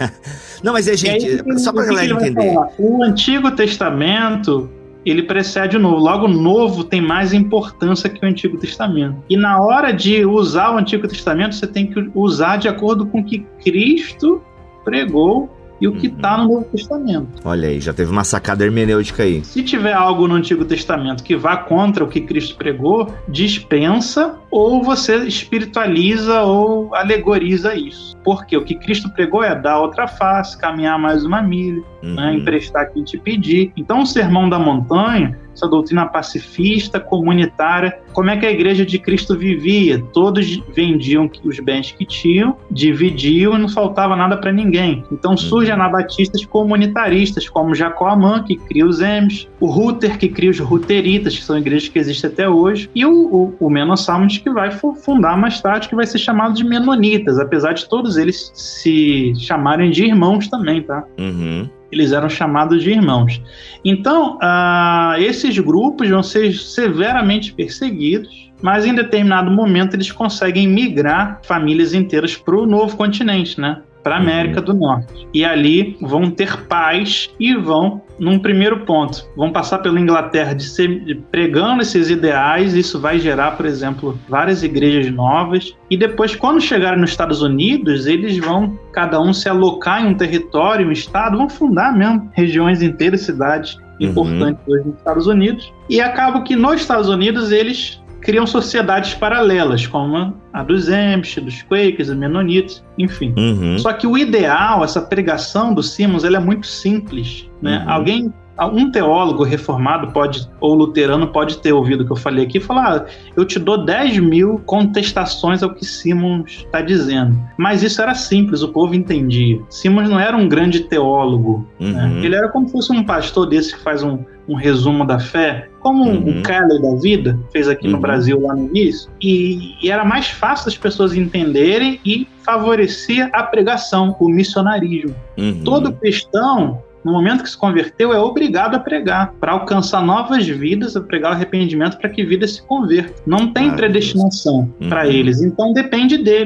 Não, mas é, gente, aí, só para a galera entender. O Antigo Testamento, ele precede o Novo. Logo, o Novo tem mais importância que o Antigo Testamento. E na hora de usar o Antigo Testamento, você tem que usar de acordo com o que Cristo pregou e o que está uhum. no Novo Testamento. Olha aí, já teve uma sacada hermenêutica aí. Se tiver algo no Antigo Testamento que vá contra o que Cristo pregou, dispensa ou você espiritualiza ou alegoriza isso. Porque o que Cristo pregou é dar outra face, caminhar mais uma milha, uhum. né, emprestar quem te pedir. Então o Sermão da Montanha, essa doutrina pacifista, comunitária, como é que a igreja de Cristo vivia? Todos vendiam os bens que tinham, dividiam e não faltava nada para ninguém. Então surgem anabatistas comunitaristas, como Jacó Amã, que cria os Emes, o Ruther, que cria os Ruteritas, que são igrejas que existem até hoje, e o, o, o Menon Salmons, que vai fundar mais tarde, que vai ser chamado de Menonitas, apesar de todos eles se chamarem de irmãos também, tá? Uhum. Eles eram chamados de irmãos. Então, uh, esses grupos vão ser severamente perseguidos, mas em determinado momento eles conseguem migrar famílias inteiras para o novo continente, né? Para a América uhum. do Norte. E ali vão ter paz e vão, num primeiro ponto, vão passar pela Inglaterra de ser, de, pregando esses ideais. Isso vai gerar, por exemplo, várias igrejas novas. E depois, quando chegarem nos Estados Unidos, eles vão, cada um se alocar em um território, um estado, vão fundar mesmo regiões inteiras, cidades uhum. importantes hoje nos Estados Unidos. E acaba que nos Estados Unidos eles criam sociedades paralelas, como a dos Amish, dos Quakers, dos Menonitas, enfim. Uhum. Só que o ideal, essa pregação do Simmons, ela é muito simples, né? Uhum. Alguém, um teólogo reformado pode, ou luterano pode ter ouvido o que eu falei aqui e falar, ah, eu te dou dez mil contestações ao que Simmons está dizendo. Mas isso era simples, o povo entendia. Simmons não era um grande teólogo, uhum. né? Ele era como se fosse um pastor desse que faz um um resumo da fé, como uhum. o Keller da vida fez aqui uhum. no Brasil lá no início, e, e era mais fácil as pessoas entenderem e favorecia a pregação, o missionarismo. Uhum. Todo cristão, no momento que se converteu, é obrigado a pregar, para alcançar novas vidas, a pregar o arrependimento para que vidas se convertam. Não tem ah, predestinação uhum. para eles, então depende deles.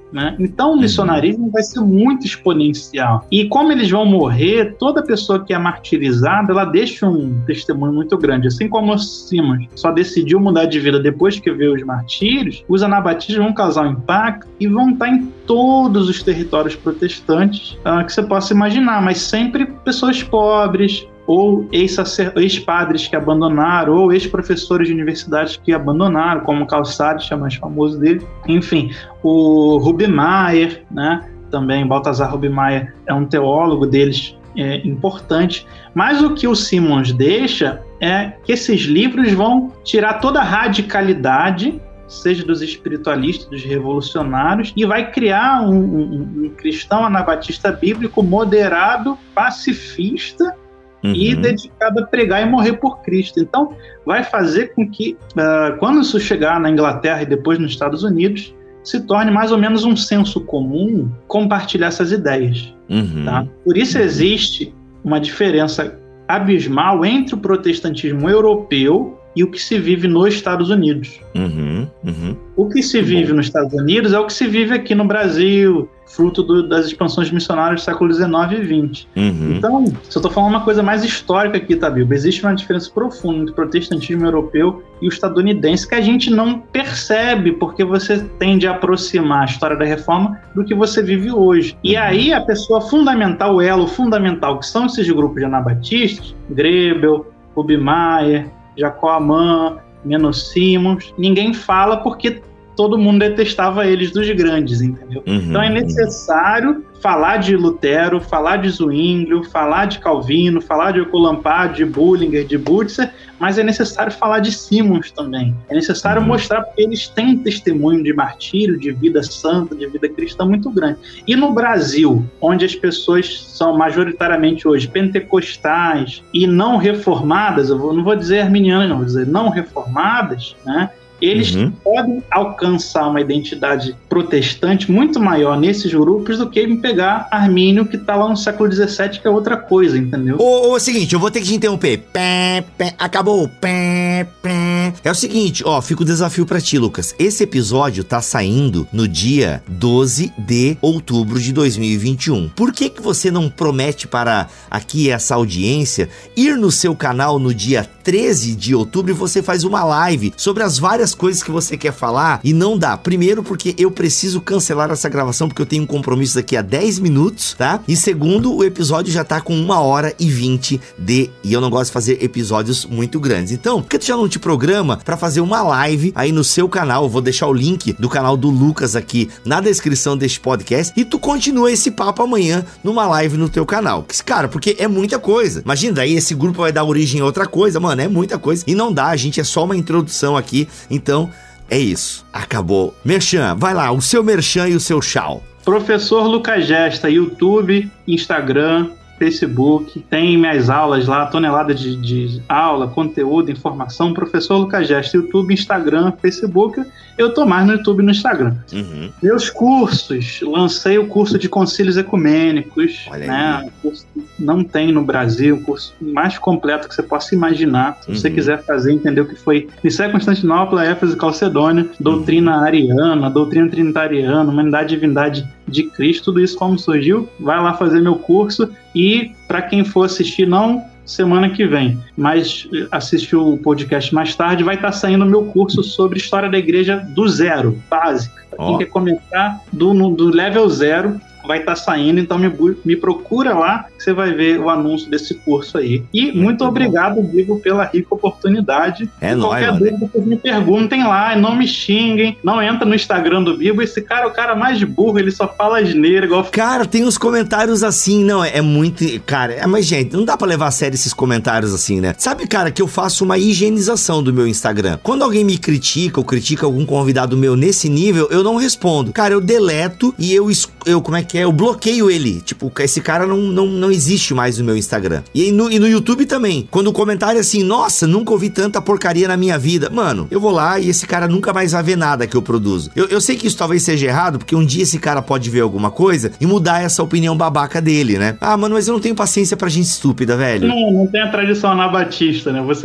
né? Então o missionarismo vai ser muito exponencial. E como eles vão morrer, toda pessoa que é martirizada, ela deixa um testemunho muito grande. Assim como o Simons só decidiu mudar de vida depois que viu os martírios, os anabatistas vão causar um impacto e vão estar em todos os territórios protestantes uh, que você possa imaginar, mas sempre pessoas pobres, ou ex-padres que abandonaram, ou ex-professores de universidades que abandonaram, como o Karl Sades, é o mais famoso dele. Enfim, o Rubemaier, né? Também Balthasar Rubemaier é um teólogo deles é, importante. Mas o que o Simons deixa é que esses livros vão tirar toda a radicalidade, seja dos espiritualistas, dos revolucionários, e vai criar um, um, um cristão anabatista bíblico moderado, pacifista, Uhum. e dedicado a pregar e morrer por Cristo. Então, vai fazer com que, uh, quando isso chegar na Inglaterra e depois nos Estados Unidos, se torne mais ou menos um senso comum compartilhar essas ideias. Uhum. Tá? Por isso existe uma diferença abismal entre o protestantismo europeu e o que se vive nos Estados Unidos. Uhum. Uhum. O que se vive nos Estados Unidos é o que se vive aqui no Brasil, fruto do, das expansões missionárias do século dezenove e vinte. Uhum. Então, se eu estou falando uma coisa mais histórica aqui, tá, Bíblia? Existe uma diferença profunda entre o protestantismo europeu e o estadunidense que a gente não percebe, porque você tende a aproximar a história da reforma do que você vive hoje. E aí a pessoa fundamental, o elo fundamental, que são esses grupos de anabatistas, Grebel, Rubemaier, Jacó Amann, Menno Simons, ninguém fala porque todo mundo detestava eles dos grandes, entendeu? Uhum, então é necessário uhum. falar de Lutero, falar de Zwinglio, falar de Calvino, falar de Ocolampada, de Bullinger, de Butzer, mas é necessário falar de Simons também. É necessário uhum. mostrar porque eles têm testemunho de martírio, de vida santa, de vida cristã muito grande. E no Brasil, onde as pessoas são majoritariamente hoje pentecostais e não reformadas, eu não vou dizer arminianas, não, vou dizer não reformadas, né? Eles uhum. podem alcançar uma identidade protestante muito maior nesses grupos do que em pegar Armínio, que está lá no século dezessete, que é outra coisa, entendeu? O, o seguinte, eu vou ter que te interromper. Pé, pé, acabou. Pé, pé. É o seguinte, ó, fica o desafio pra ti, Lucas. Esse episódio tá saindo no dia doze de outubro de dois mil e vinte e um. Por que que você não promete para aqui essa audiência ir no seu canal no dia treze de outubro e você faz uma live sobre as várias coisas que você quer falar e não dá? Primeiro, porque eu preciso cancelar essa gravação porque eu tenho um compromisso daqui a dez minutos, tá? E segundo, o episódio já tá com uma hora e vinte de... E eu não gosto de fazer episódios muito grandes. Então, por que tu já não te programa pra fazer uma live aí no seu canal? Eu vou deixar o link do canal do Lucas aqui na descrição deste podcast e tu continua esse papo amanhã numa live no teu canal. Cara, porque é muita coisa. Imagina, daí esse grupo vai dar origem a outra coisa, mano, é muita coisa. E não dá, a gente é só uma introdução aqui. Então, é isso. Acabou. Merchan, vai lá, o seu merchan e o seu tchau. Professor Lucas Gesta, YouTube, Instagram, Facebook, tem minhas aulas lá, tonelada de, de aula, conteúdo, informação. Professor Lucas Gesta, YouTube, Instagram, Facebook. Eu tô mais no YouTube e no Instagram. Uhum. Meus cursos, lancei o curso de concílios ecumênicos, olha né? Aí. Um curso que não tem no Brasil, um curso mais completo que você possa imaginar. Se uhum. você quiser fazer, entender o que foi Nicéia, Constantinopla, Éfeso e Calcedônia, doutrina uhum. ariana, doutrina trinitariana, humanidade e divindade de Cristo, tudo isso como surgiu, vai lá fazer meu curso. E para quem for assistir, não semana que vem, mas assistir o podcast mais tarde, vai estar saindo o meu curso sobre história da igreja do zero, básica. Para quem oh. quer começar do, no, do level zero, vai estar saindo, então me, me procura lá, que você vai ver o anúncio desse curso aí. E muito, muito obrigado, Bibo, pela rica oportunidade. É nóis, qualquer mano. dúvida, vocês me perguntem lá, não me xinguem, não entra no Instagram do Bibo, esse cara é o cara mais burro, ele só fala asneira, igual... Cara, tem uns comentários assim, não, é, é muito... Cara, é, mas gente, não dá pra levar a sério esses comentários assim, né? Sabe, cara, que eu faço uma higienização do meu Instagram. Quando alguém me critica ou critica algum convidado meu nesse nível, eu não respondo. Cara, eu deleto e eu, eu como é que é? Eu bloqueio ele. Tipo, esse cara não, não, não existe mais no meu Instagram. E no, e no YouTube também. Quando o comentário é assim, nossa, nunca ouvi tanta porcaria na minha vida. Mano, eu vou lá e esse cara nunca mais vai ver nada que eu produzo. Eu, eu sei que isso talvez seja errado, porque um dia esse cara pode ver alguma coisa e mudar essa opinião babaca dele, né? Ah, mano, mas eu não tenho paciência pra gente estúpida, velho. Não, não tem a tradição anabatista, né? Você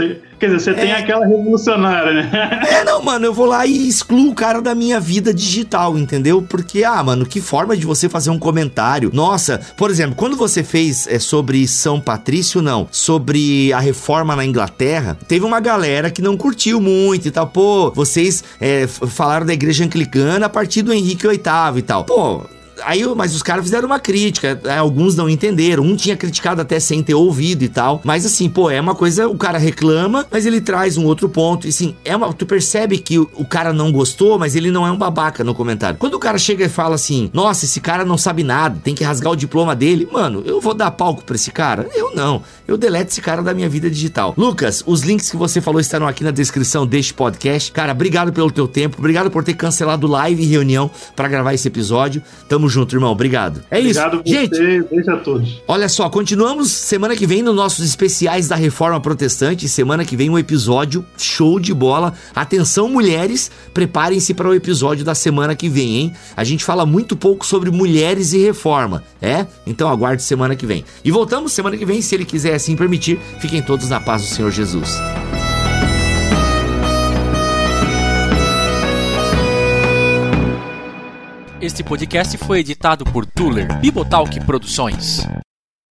Quer dizer, você é. tem aquela revolucionária, né? É, não, mano, eu vou lá e excluo o cara da minha vida digital, entendeu? Porque, ah, mano, que forma de você fazer um comentário. Nossa, por exemplo, quando você fez é, sobre São Patrício, não, sobre a reforma na Inglaterra, teve uma galera que não curtiu muito e tal. Pô, vocês é, falaram da igreja anglicana a partir do Henrique oitavo e tal. Pô... Aí, mas os caras fizeram uma crítica, alguns não entenderam, um tinha criticado até sem ter ouvido e tal, mas assim, pô, é uma coisa, o cara reclama, mas ele traz um outro ponto, e assim, é uma, tu percebe que o, o cara não gostou, mas ele não é um babaca no comentário. Quando o cara chega e fala assim, nossa, esse cara não sabe nada, tem que rasgar o diploma dele, mano, eu vou dar palco pra esse cara? Eu não, eu deleto esse cara da minha vida digital. Lucas, os links que você falou estarão aqui na descrição deste podcast. Cara, obrigado pelo teu tempo, obrigado por ter cancelado live e reunião pra gravar esse episódio. Tamo junto, irmão. Obrigado. É Obrigado isso. Gente, você, beijo a todos. Olha só, continuamos semana que vem nos nossos especiais da Reforma Protestante. Semana que vem um episódio show de bola. Atenção, mulheres, preparem-se para o episódio da semana que vem, hein? A gente fala muito pouco sobre mulheres e reforma, é? Então aguarde semana que vem. E voltamos semana que vem, se ele quiser assim permitir. Fiquem todos na paz do Senhor Jesus. Este podcast foi editado por Tuller Bibotalk Produções.